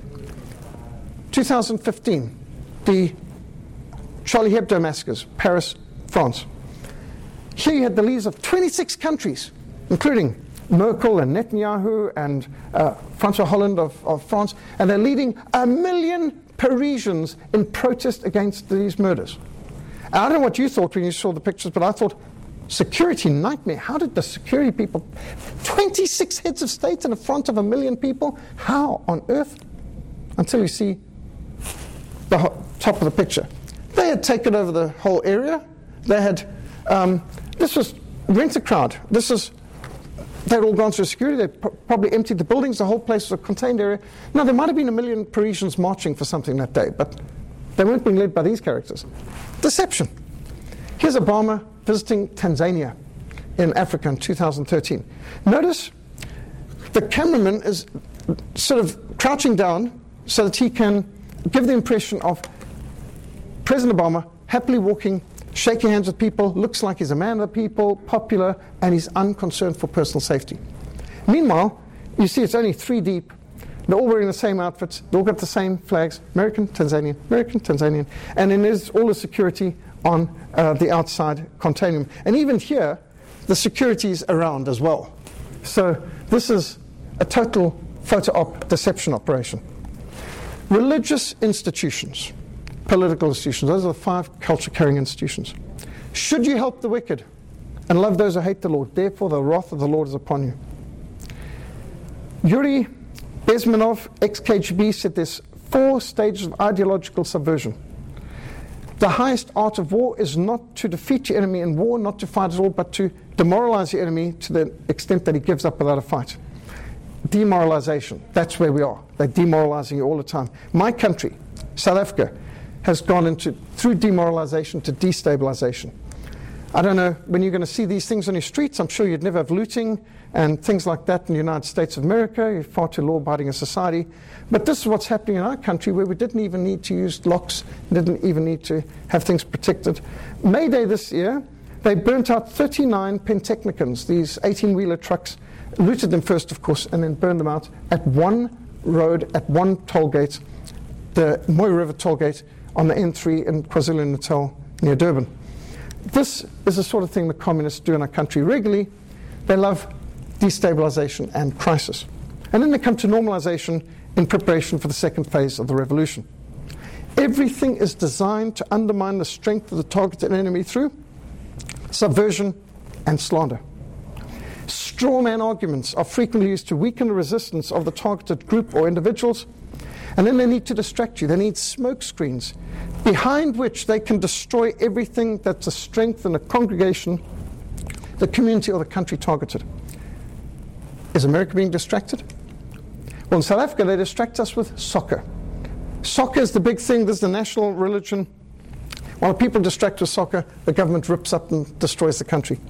two thousand fifteen, the Charlie Hebdo massacres, Paris, France. Here you had the leaders of twenty-six countries, including Merkel and Netanyahu and uh, François Hollande of, of France, and they're leading a million Parisians in protest against these murders. And I don't know what you thought when you saw the pictures, but I thought, security nightmare. How did the security people, twenty-six heads of state in the front of a million people, how on earth? Until you see the ho- top of the picture. They had taken over the whole area. They had, um, this was rent-a-crowd. This is, they'd all gone through security. They pr- probably emptied the buildings. The whole place was a contained area. Now, there might have been a million Parisians marching for something that day, but they weren't being led by these characters. Deception. Here's Obama visiting Tanzania in Africa in two thousand thirteen. Notice the cameraman is sort of crouching down so that he can give the impression of President Obama happily walking, shaking hands with people, looks like he's a man of the people, popular, and he's unconcerned for personal safety. Meanwhile, you see it's only three deep. They're all wearing the same outfits. They all got the same flags, American, Tanzanian, American, Tanzanian. And then there's all the security on uh, the outside containing them. And even here, the security's around as well. So this is a total photo op deception operation. Religious institutions, political institutions, those are the five culture-carrying institutions. Should you help the wicked and love those who hate the Lord, therefore the wrath of the Lord is upon you. Yuri Bezmenov, ex-K G B, said there's four stages of ideological subversion. The highest art of war is not to defeat your enemy in war, not to fight at all, but to demoralize your enemy to the extent that he gives up without a fight. Demoralization, that's where we are. They're demoralizing you all the time. My country, South Africa, has gone into, through demoralization to destabilization. I don't know, when you're going to see these things on your streets, I'm sure you'd never have looting and things like that in the United States of America. You're far too law-abiding a society. But this is what's happening in our country, where we didn't even need to use locks, didn't even need to have things protected. May Day this year, they burnt out thirty-nine Pentechnicons, these eighteen-wheeler trucks, looted them first, of course, and then burned them out at one road, at one toll gate, the Moy River toll gate on the N three in KwaZulu-Natal near Durban. This is the sort of thing the communists do in our country regularly. They love destabilization and crisis. And then they come to normalization in preparation for the second phase of the revolution. Everything is designed to undermine the strength of the targeted enemy through subversion and slander. Straw man arguments are frequently used to weaken the resistance of the targeted group or individuals, and then they need to distract you. They need smoke screens behind which they can destroy everything that's a strength in a congregation, the community, or the country targeted. Is America being distracted? Well, in South Africa, they distract us with soccer. Soccer is the big thing. This is the national religion. While people distract with soccer, the government rips up and destroys the country.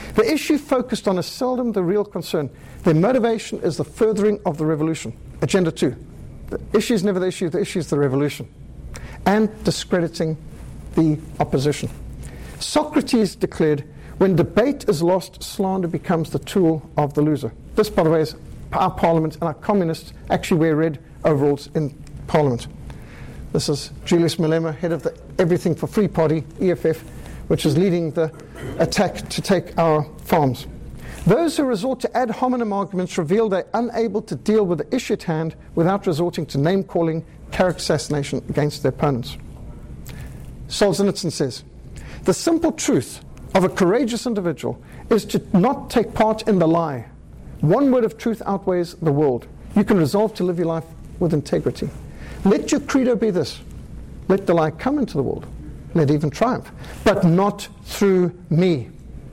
The issue focused on is seldom the real concern. Their motivation is the furthering of the revolution. Agenda two. The issue is never the issue, the issue is the revolution. And discrediting the opposition. Socrates declared, when debate is lost, slander becomes the tool of the loser. This, by the way, is our parliament, and our communists actually wear red overalls in parliament. This is Julius Malema, head of the Everything for Free Party, E F F, which is leading the attack to take our farms. Those who resort to ad hominem arguments reveal they're unable to deal with the issue at hand without resorting to name-calling, character assassination against their opponents. Solzhenitsyn says, the simple truth of a courageous individual is to not take part in the lie. One word of truth outweighs the world. You can resolve to live your life with integrity. Let your credo be this. Let the lie come into the world. Let it even triumph. But not through me.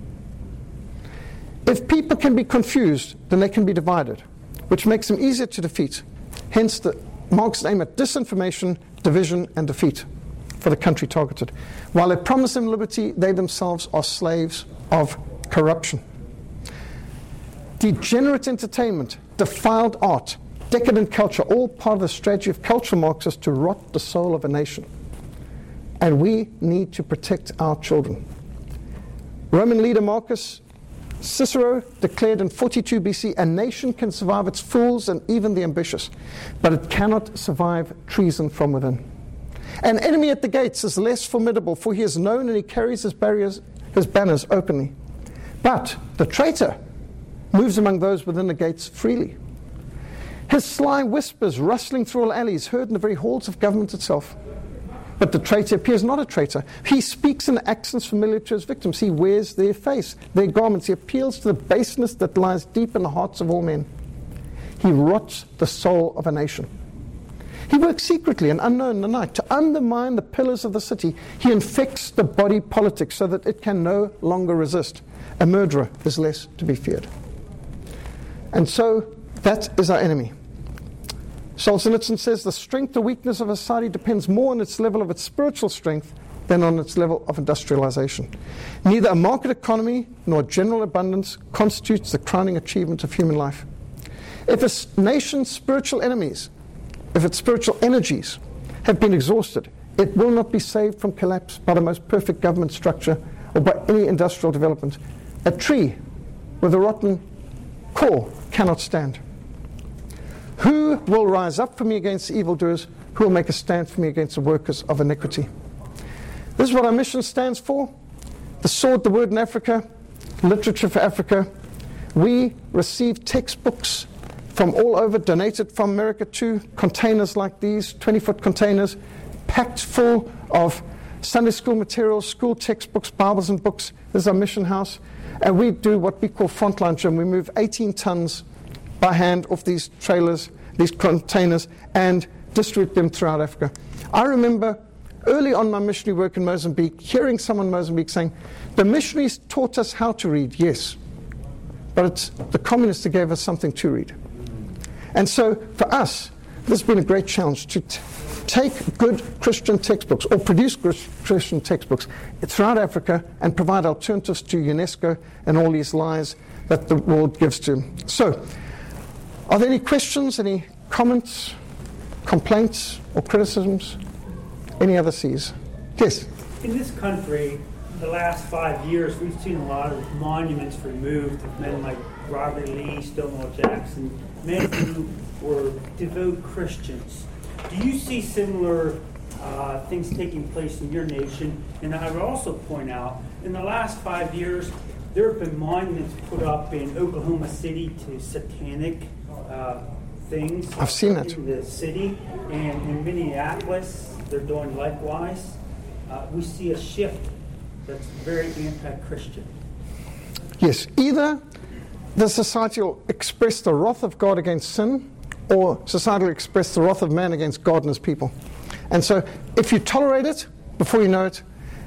If people can be confused, then they can be divided, which makes them easier to defeat. Hence the Marxist aim at disinformation, division, and defeat for the country targeted. While they promise them liberty, they themselves are slaves of corruption. Degenerate entertainment, defiled art, decadent culture, all part of the strategy of cultural Marxists to rot the soul of a nation. And we need to protect our children. Roman leader Marcus Cicero declared in forty-two B C, a nation can survive its fools and even the ambitious, but it cannot survive treason from within. An enemy at the gates is less formidable, for he is known and he carries his barriers, his banners openly. But the traitor moves among those within the gates freely. His sly whispers rustling through all alleys, heard in the very halls of government itself. But the traitor appears not a traitor. He speaks in accents familiar to his victims. He wears their face, their garments. He appeals to the baseness that lies deep in the hearts of all men. He rots the soul of a nation. He works secretly and unknown in the night to undermine the pillars of the city. He infects the body politic so that it can no longer resist. A murderer is less to be feared. And so that is our enemy. Solzhenitsyn says the strength or weakness of a society depends more on its level of its spiritual strength than on its level of industrialization. Neither a market economy nor general abundance constitutes the crowning achievement of human life. If a nation's spiritual enemies, if its spiritual energies have been exhausted, it will not be saved from collapse by the most perfect government structure or by any industrial development. A tree with a rotten core cannot stand. Who will rise up for me against the evildoers? Who will make a stand for me against the workers of iniquity? This is what our mission stands for. The Sword, the Word in Africa, Literature for Africa. We receive textbooks from all over, donated from America too, containers like these, twenty-foot containers, packed full of Sunday school materials, school textbooks, Bibles and books. This is our mission house. And we do what we call frontline gym. We move eighteen tons by hand off these trailers, these containers, and distribute them throughout Africa. I remember early on my missionary work in Mozambique, hearing someone in Mozambique saying, the missionaries taught us how to read, yes, but it's the communists that gave us something to read. And so for us, this has been a great challenge to t- take good Christian textbooks or produce Christian textbooks throughout Africa and provide alternatives to UNESCO and all these lies that the world gives to them. So, are there any questions, any comments, complaints, or criticisms? Any other C's? Yes? In this country, the last five years, we've seen a lot of monuments removed of men like Robert Lee, Stonewall Jackson, men who were devout Christians. Do you see similar uh, things taking place in your nation? And I would also point out, in the last five years, there have been monuments put up in Oklahoma City to satanic uh, things. I've seen it. In the city. And in Minneapolis, they're doing likewise. Uh, we see a shift that's very anti-Christian. Yes. Either the society will express the wrath of God against sin, or society will express the wrath of man against God and his people. And so if you tolerate it, before you know it,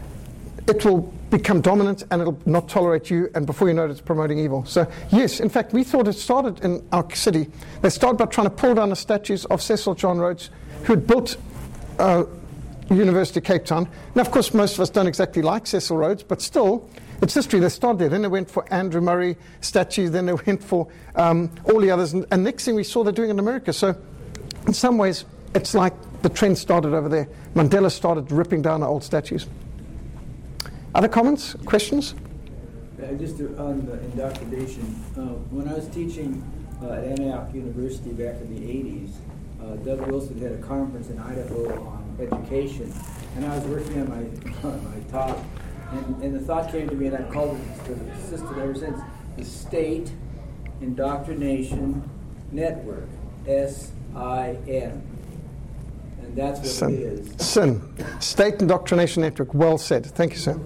it will become dominant and it'll not tolerate you, and before you know it, it's promoting evil. So yes, in fact, we thought it started in our city. They started by trying to pull down the statues of Cecil John Rhodes, who had built uh, University of Cape Town. Now, of course, most of us don't exactly like Cecil Rhodes, but still, it's history. They started there. Then they went for Andrew Murray statues. Then they went for um, all the others. And, and next thing we saw they're doing in America. So in some ways, it's like the trend started over there. Mandela started ripping down the old statues. Other comments, questions? Uh, just on the indoctrination, uh, when I was teaching uh, at Antioch University back in the eighties, uh, Doug Wilson had a conference in Idaho on education, and I was working on my on my talk, and, and the thought came to me, and I've called it, persisted ever since, the State Indoctrination Network, S I N. And that's what Sin. it is. Sin. State Indoctrination Network. Well said. Thank you, sir.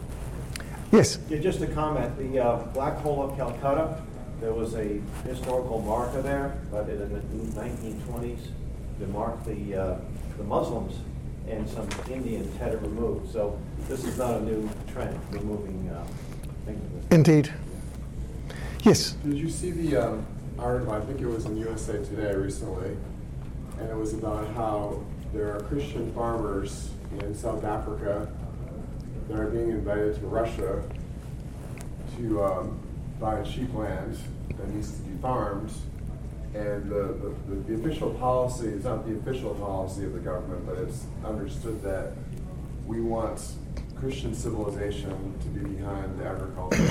Yes? Yeah, just a comment. The uh, Black Hole of Calcutta, there was a historical marker there, but in the nineteen twenties, they marked the, uh, the Muslims, and some Indians had it removed. So this is not a new trend, removing uh, things. Indeed. Yes? Did you see the um, article, I think it was in U S A Today recently, and it was about how there are Christian farmers in South Africa that are being invited to Russia to um, buy cheap land that needs to be farmed. And the, the, the official policy, it's not the official policy of the government, but it's understood that we want Christian civilization to be behind the agriculture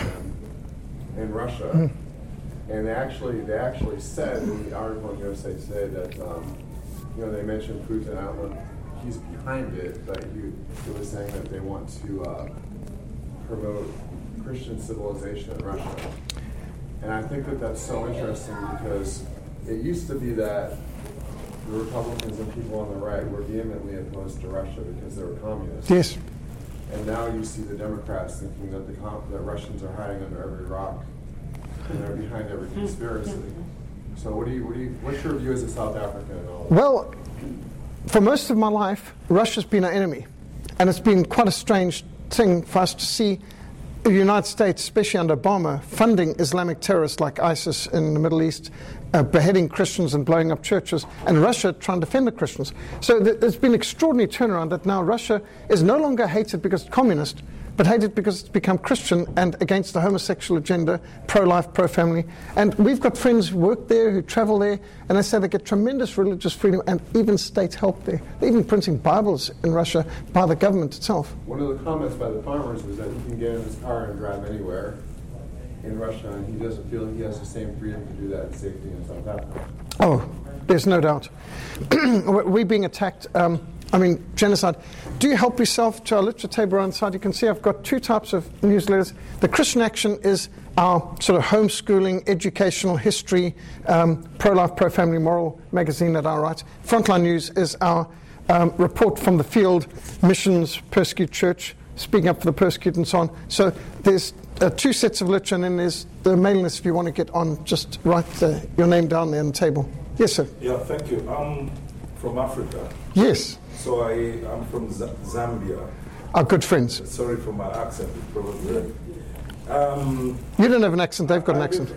in, in Russia. Mm. And they actually, they actually said in the article in U S A Today that, um, you know, they mentioned Putin. I don't know if he's behind it, but he, he was saying that they want to uh, promote Christian civilization in Russia. And I think that that's so interesting because it used to be that the Republicans and people on the right were vehemently opposed to Russia because they were communists. Yes. And now you see the Democrats thinking that the com- that Russians are hiding under every rock and they're behind every conspiracy. So what do you, what do you, what's your view as a South African and all that? Well, for most of my life, Russia's been our enemy. And it's been quite a strange thing for us to see the United States, especially under Obama, funding Islamic terrorists like ISIS in the Middle East, uh, beheading Christians and blowing up churches, and Russia trying to defend the Christians. So th- there's been an extraordinary turnaround that now Russia is no longer hated because it's communist, but hated because it's become Christian and against the homosexual agenda, pro-life, pro-family. And we've got friends who work there, who travel there, and they say they get tremendous religious freedom and even state help there. They're even printing Bibles in Russia by the government itself. One of the comments by the farmers was that he can get in his car and drive anywhere in Russia, and he doesn't feel he has the same freedom to do that in safety in South Africa. Oh, there's no doubt. We're being attacked. Um, I mean, genocide. Do you help yourself to our literature table on the side? You can see I've got two types of newsletters. The Christian Action is our sort of homeschooling, educational history, um, pro-life, pro-family, moral magazine that I write. Frontline News is our um, report from the field, missions, persecute church, speaking up for the persecuted and so on. So there's uh, two sets of literature, and then there's the mailing list if you want to get on. Just write uh, your name down there on the table. Yes, sir. Yeah, thank you. I'm from Africa. Yes. So I, I'm from Z- Zambia. Our good friends. Sorry for my accent, probably. Um, you don't have an accent, they've got an I accent.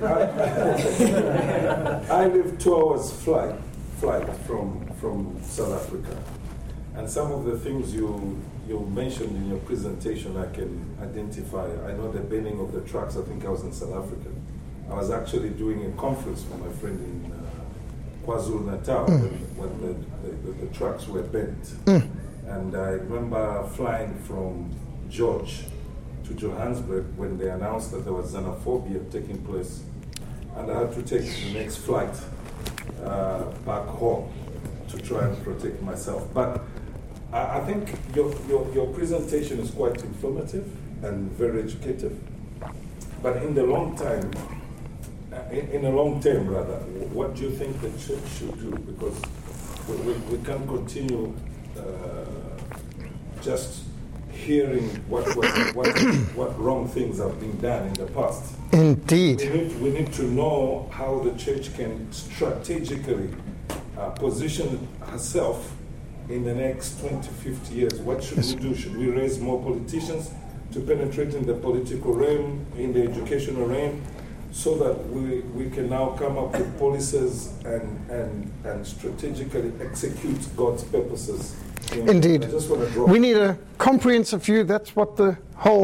Live, I, I live two hours flight, flight from, from South Africa. And some of the things you, you mentioned in your presentation, I can identify. I know the burning of the trucks. I think I was in South Africa. I was actually doing a conference for my friend in uh, KwaZulu-Natal mm. when, when the, the, the trucks were burnt. Mm. And I remember flying from George to Johannesburg when they announced that there was xenophobia taking place. And I had to take the next flight uh, back home to try and protect myself. But I, I think your, your, your presentation is quite informative and very educative. But in the long time, in, in a long term rather, what do you think the church should do? Because we, we, we can't continue uh, just hearing what, what, what, what wrong things have been done in the past. Indeed. We need, we need to know how the church can strategically uh, position herself in the next twenty, fifty years. What should yes. we do? Should we raise more politicians to penetrate in the political realm, in the educational realm, so that we, we can now come up with policies and, and, and strategically execute God's purposes? You know, Indeed. I just want to draw. We need a comprehensive view. That's what the whole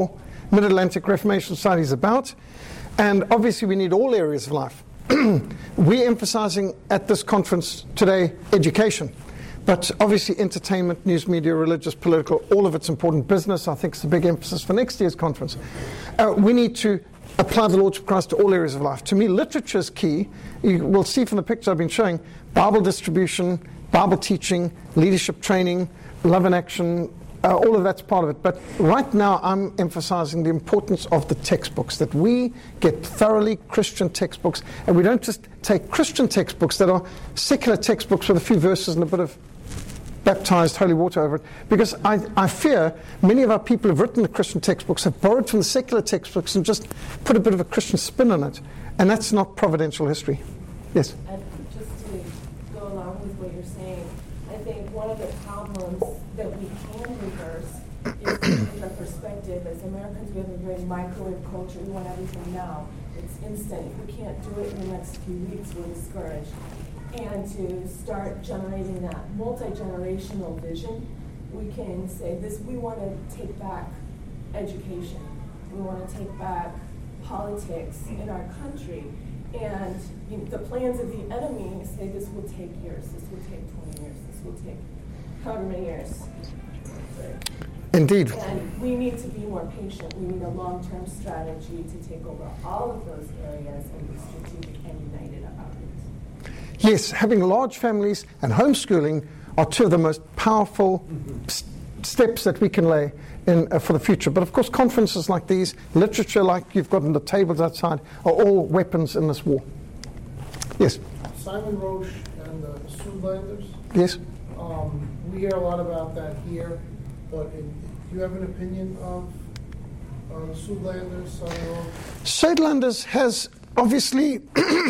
Mid-Atlantic Reformation Society is about. And obviously we need all areas of life. We're emphasizing at this conference today education. But obviously entertainment, news media, religious, political, all of it's important. Business, I think, is the big emphasis for next year's conference. Uh, we need to apply the Lordship of Christ to all areas of life. To me, literature is key. You will see from the picture I've been showing, Bible distribution, Bible teaching, leadership training, love and action, uh, all of that's part of it. But right now I'm emphasizing the importance of the textbooks, that we get thoroughly Christian textbooks, and we don't just take Christian textbooks that are secular textbooks with a few verses and a bit of baptized holy water over it, because I, I fear many of our people who've written the Christian textbooks have borrowed from the secular textbooks and just put a bit of a Christian spin on it, and that's not providential history. Yes? And just to go along with what you're saying, I think one of the problems that we can reverse is to change our perspective. As Americans, we have a very microwave culture. We want everything now. It's instant. If we can't do it in the next few weeks, we're discouraged. And to start generating that multi-generational vision, we can say this, we want to take back education. We want to take back politics in our country. And you know, the plans of the enemy say this will take years, this will take twenty years, this will take however many years. Indeed. And we need to be more patient. We need a long-term strategy to take over all of those areas and be strategic and united about it. Yes, having large families and homeschooling are two of the most powerful s- steps that we can lay in uh, for the future. But of course, conferences like these, literature like you've got on the tables outside, are all weapons in this war. Yes? Simon Roche and the Soodlanders. Yes? Um, we hear a lot about that here, but in, do you have an opinion of uh, Soodlanders, Simon Roche? Soodlanders has obviously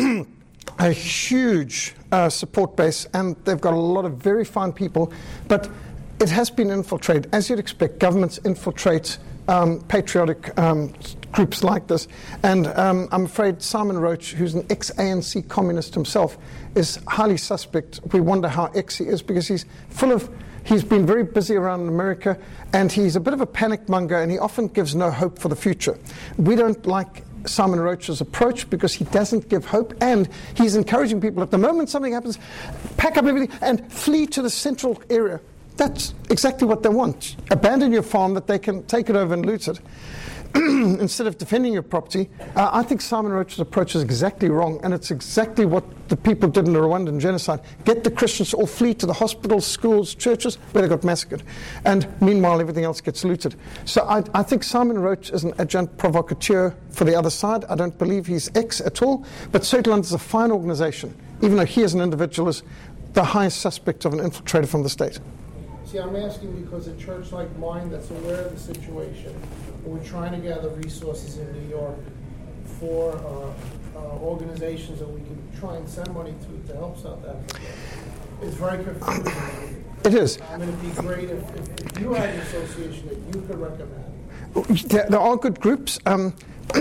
a huge uh, support base, and they've got a lot of very fine people, but it has been infiltrated. As you'd expect, governments infiltrate um, patriotic um, groups like this. And um, I'm afraid Simon Roche, who's an ex-A N C communist himself, is highly suspect. We wonder how ex he is, because he's full of, he's been very busy around America, and he's a bit of a panic monger, and he often gives no hope for the future. We don't like Simon Roche's approach because he doesn't give hope, and he's encouraging people, at the moment something happens, pack up everything and flee to the central area. That's exactly what they want. Abandon your farm that they can take it over and loot it instead of defending your property. Uh, I think Simon Roche's approach is exactly wrong, and it's exactly what the people did in the Rwandan genocide. Get the Christians to all flee to the hospitals, schools, churches, where they got massacred. And meanwhile, everything else gets looted. So I, I think Simon Roche is an adjunct provocateur for the other side. I don't believe he's ex at all. But Soodland is a fine organization, even though he as an individual is the highest suspect of an infiltrator from the state. See, I'm asking because a church like mine that's aware of the situation, we're trying to gather resources in New York for uh, uh, organizations that we can try and send money to to help South Africa. It's very confusing. It is. I mean, it'd be great if, if, if you had an association that you could recommend. There, there are good groups. Um,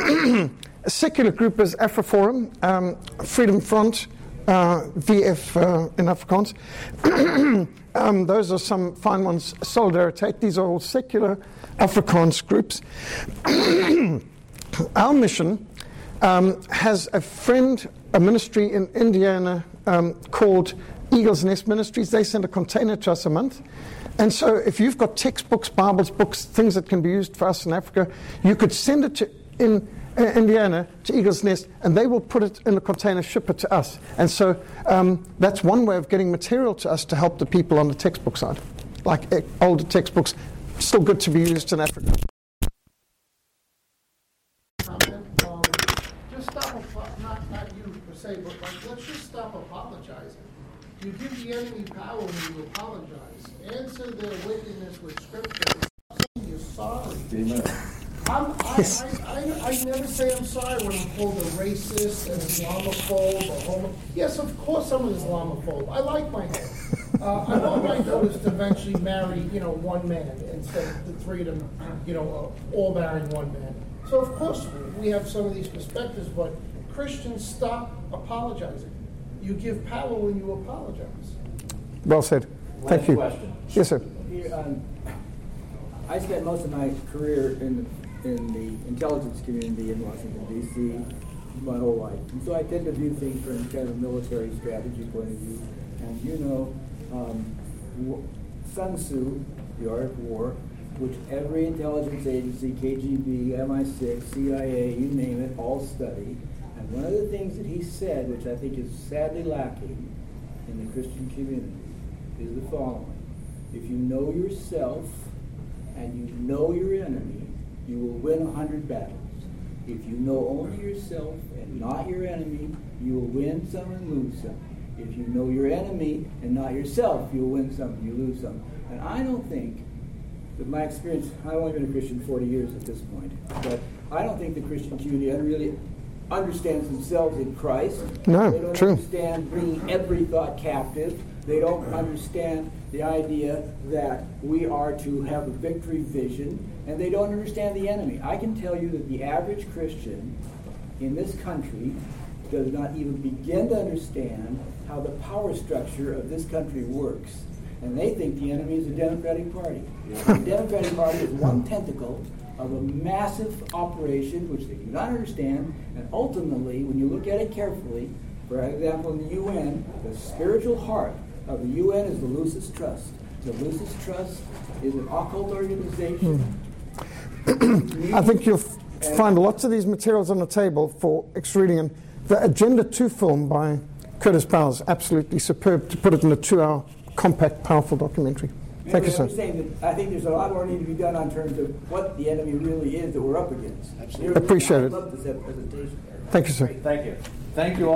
a secular group is AfriForum, um, Freedom Front, uh, V F uh, in Afrikaans. Um, those are some fine ones. Solidariteit. These are all secular Afrikaans groups. Our mission um, has a friend, a ministry in Indiana um, called Eagle's Nest Ministries. They send a container to us a month. And so if you've got textbooks, Bibles, books, things that can be used for us in Africa, you could send it to in uh, Indiana to Eagle's Nest, and they will put it in a container, ship it to us. And so um, that's one way of getting material to us to help the people on the textbook side. Like uh, older textbooks, still good to be used in Africa. Comment, um, just stop, not, not you per se, but like, let's just stop apologizing. You give the enemy power when you apologize. Answer their wickedness with scripture. Stop saying you're sorry. Amen. I'm, I, I, I, I never say I'm sorry when I'm called a racist, an Islamophobe, a homo. Yes, of course I'm an Islamophobe. I like my hair. Uh, I want my daughters to eventually marry, you know, one man instead of the three of them, you know, uh, all marrying one man. So of course we have some of these perspectives, but Christians, stop apologizing. You give power when you apologize. Well said. Last Thank you. Question. Yes, sir. Here, um, I spent most of my career in the in the intelligence community in Washington, D C my whole life. And so I tend to view things from kind of a military strategy point of view. And you know, um, Sun Tzu, The Art of War, which every intelligence agency, K G B, M I six, C I A, you name it, all study. And one of the things that he said, which I think is sadly lacking in the Christian community, is the following. If you know yourself and you know your enemy, you will win a hundred battles. If you know only yourself and not your enemy, you will win some and lose some. If you know your enemy and not yourself, you'll win some and you lose some. And I don't think, with my experience, I've only been a Christian forty years at this point, but I don't think the Christian community really understands themselves in Christ. No, they don't true. understand bringing every thought captive. They don't understand the idea that we are to have a victory vision, and they don't understand the enemy. I can tell you that the average Christian in this country does not even begin to understand how the power structure of this country works. And they think the enemy is the Democratic Party. The Democratic Party is one tentacle of a massive operation which they do not understand, and ultimately, when you look at it carefully, for example, in the U N, the spiritual heart of the U N is the Lucis Trust. The Lucis Trust is an occult organization. Hmm. I think you'll f- find lots of these materials on the table for extra reading. And the Agenda two film by Curtis Bowers, absolutely superb to put it in a two-hour, compact, powerful documentary. Thank anyway, you, sir. I'm saying that I think there's a lot more need to be done on terms of what the enemy really is that we're up against. Absolutely. Appreciate it. I love this presentation. Thank you, sir. Thank you. Thank you all.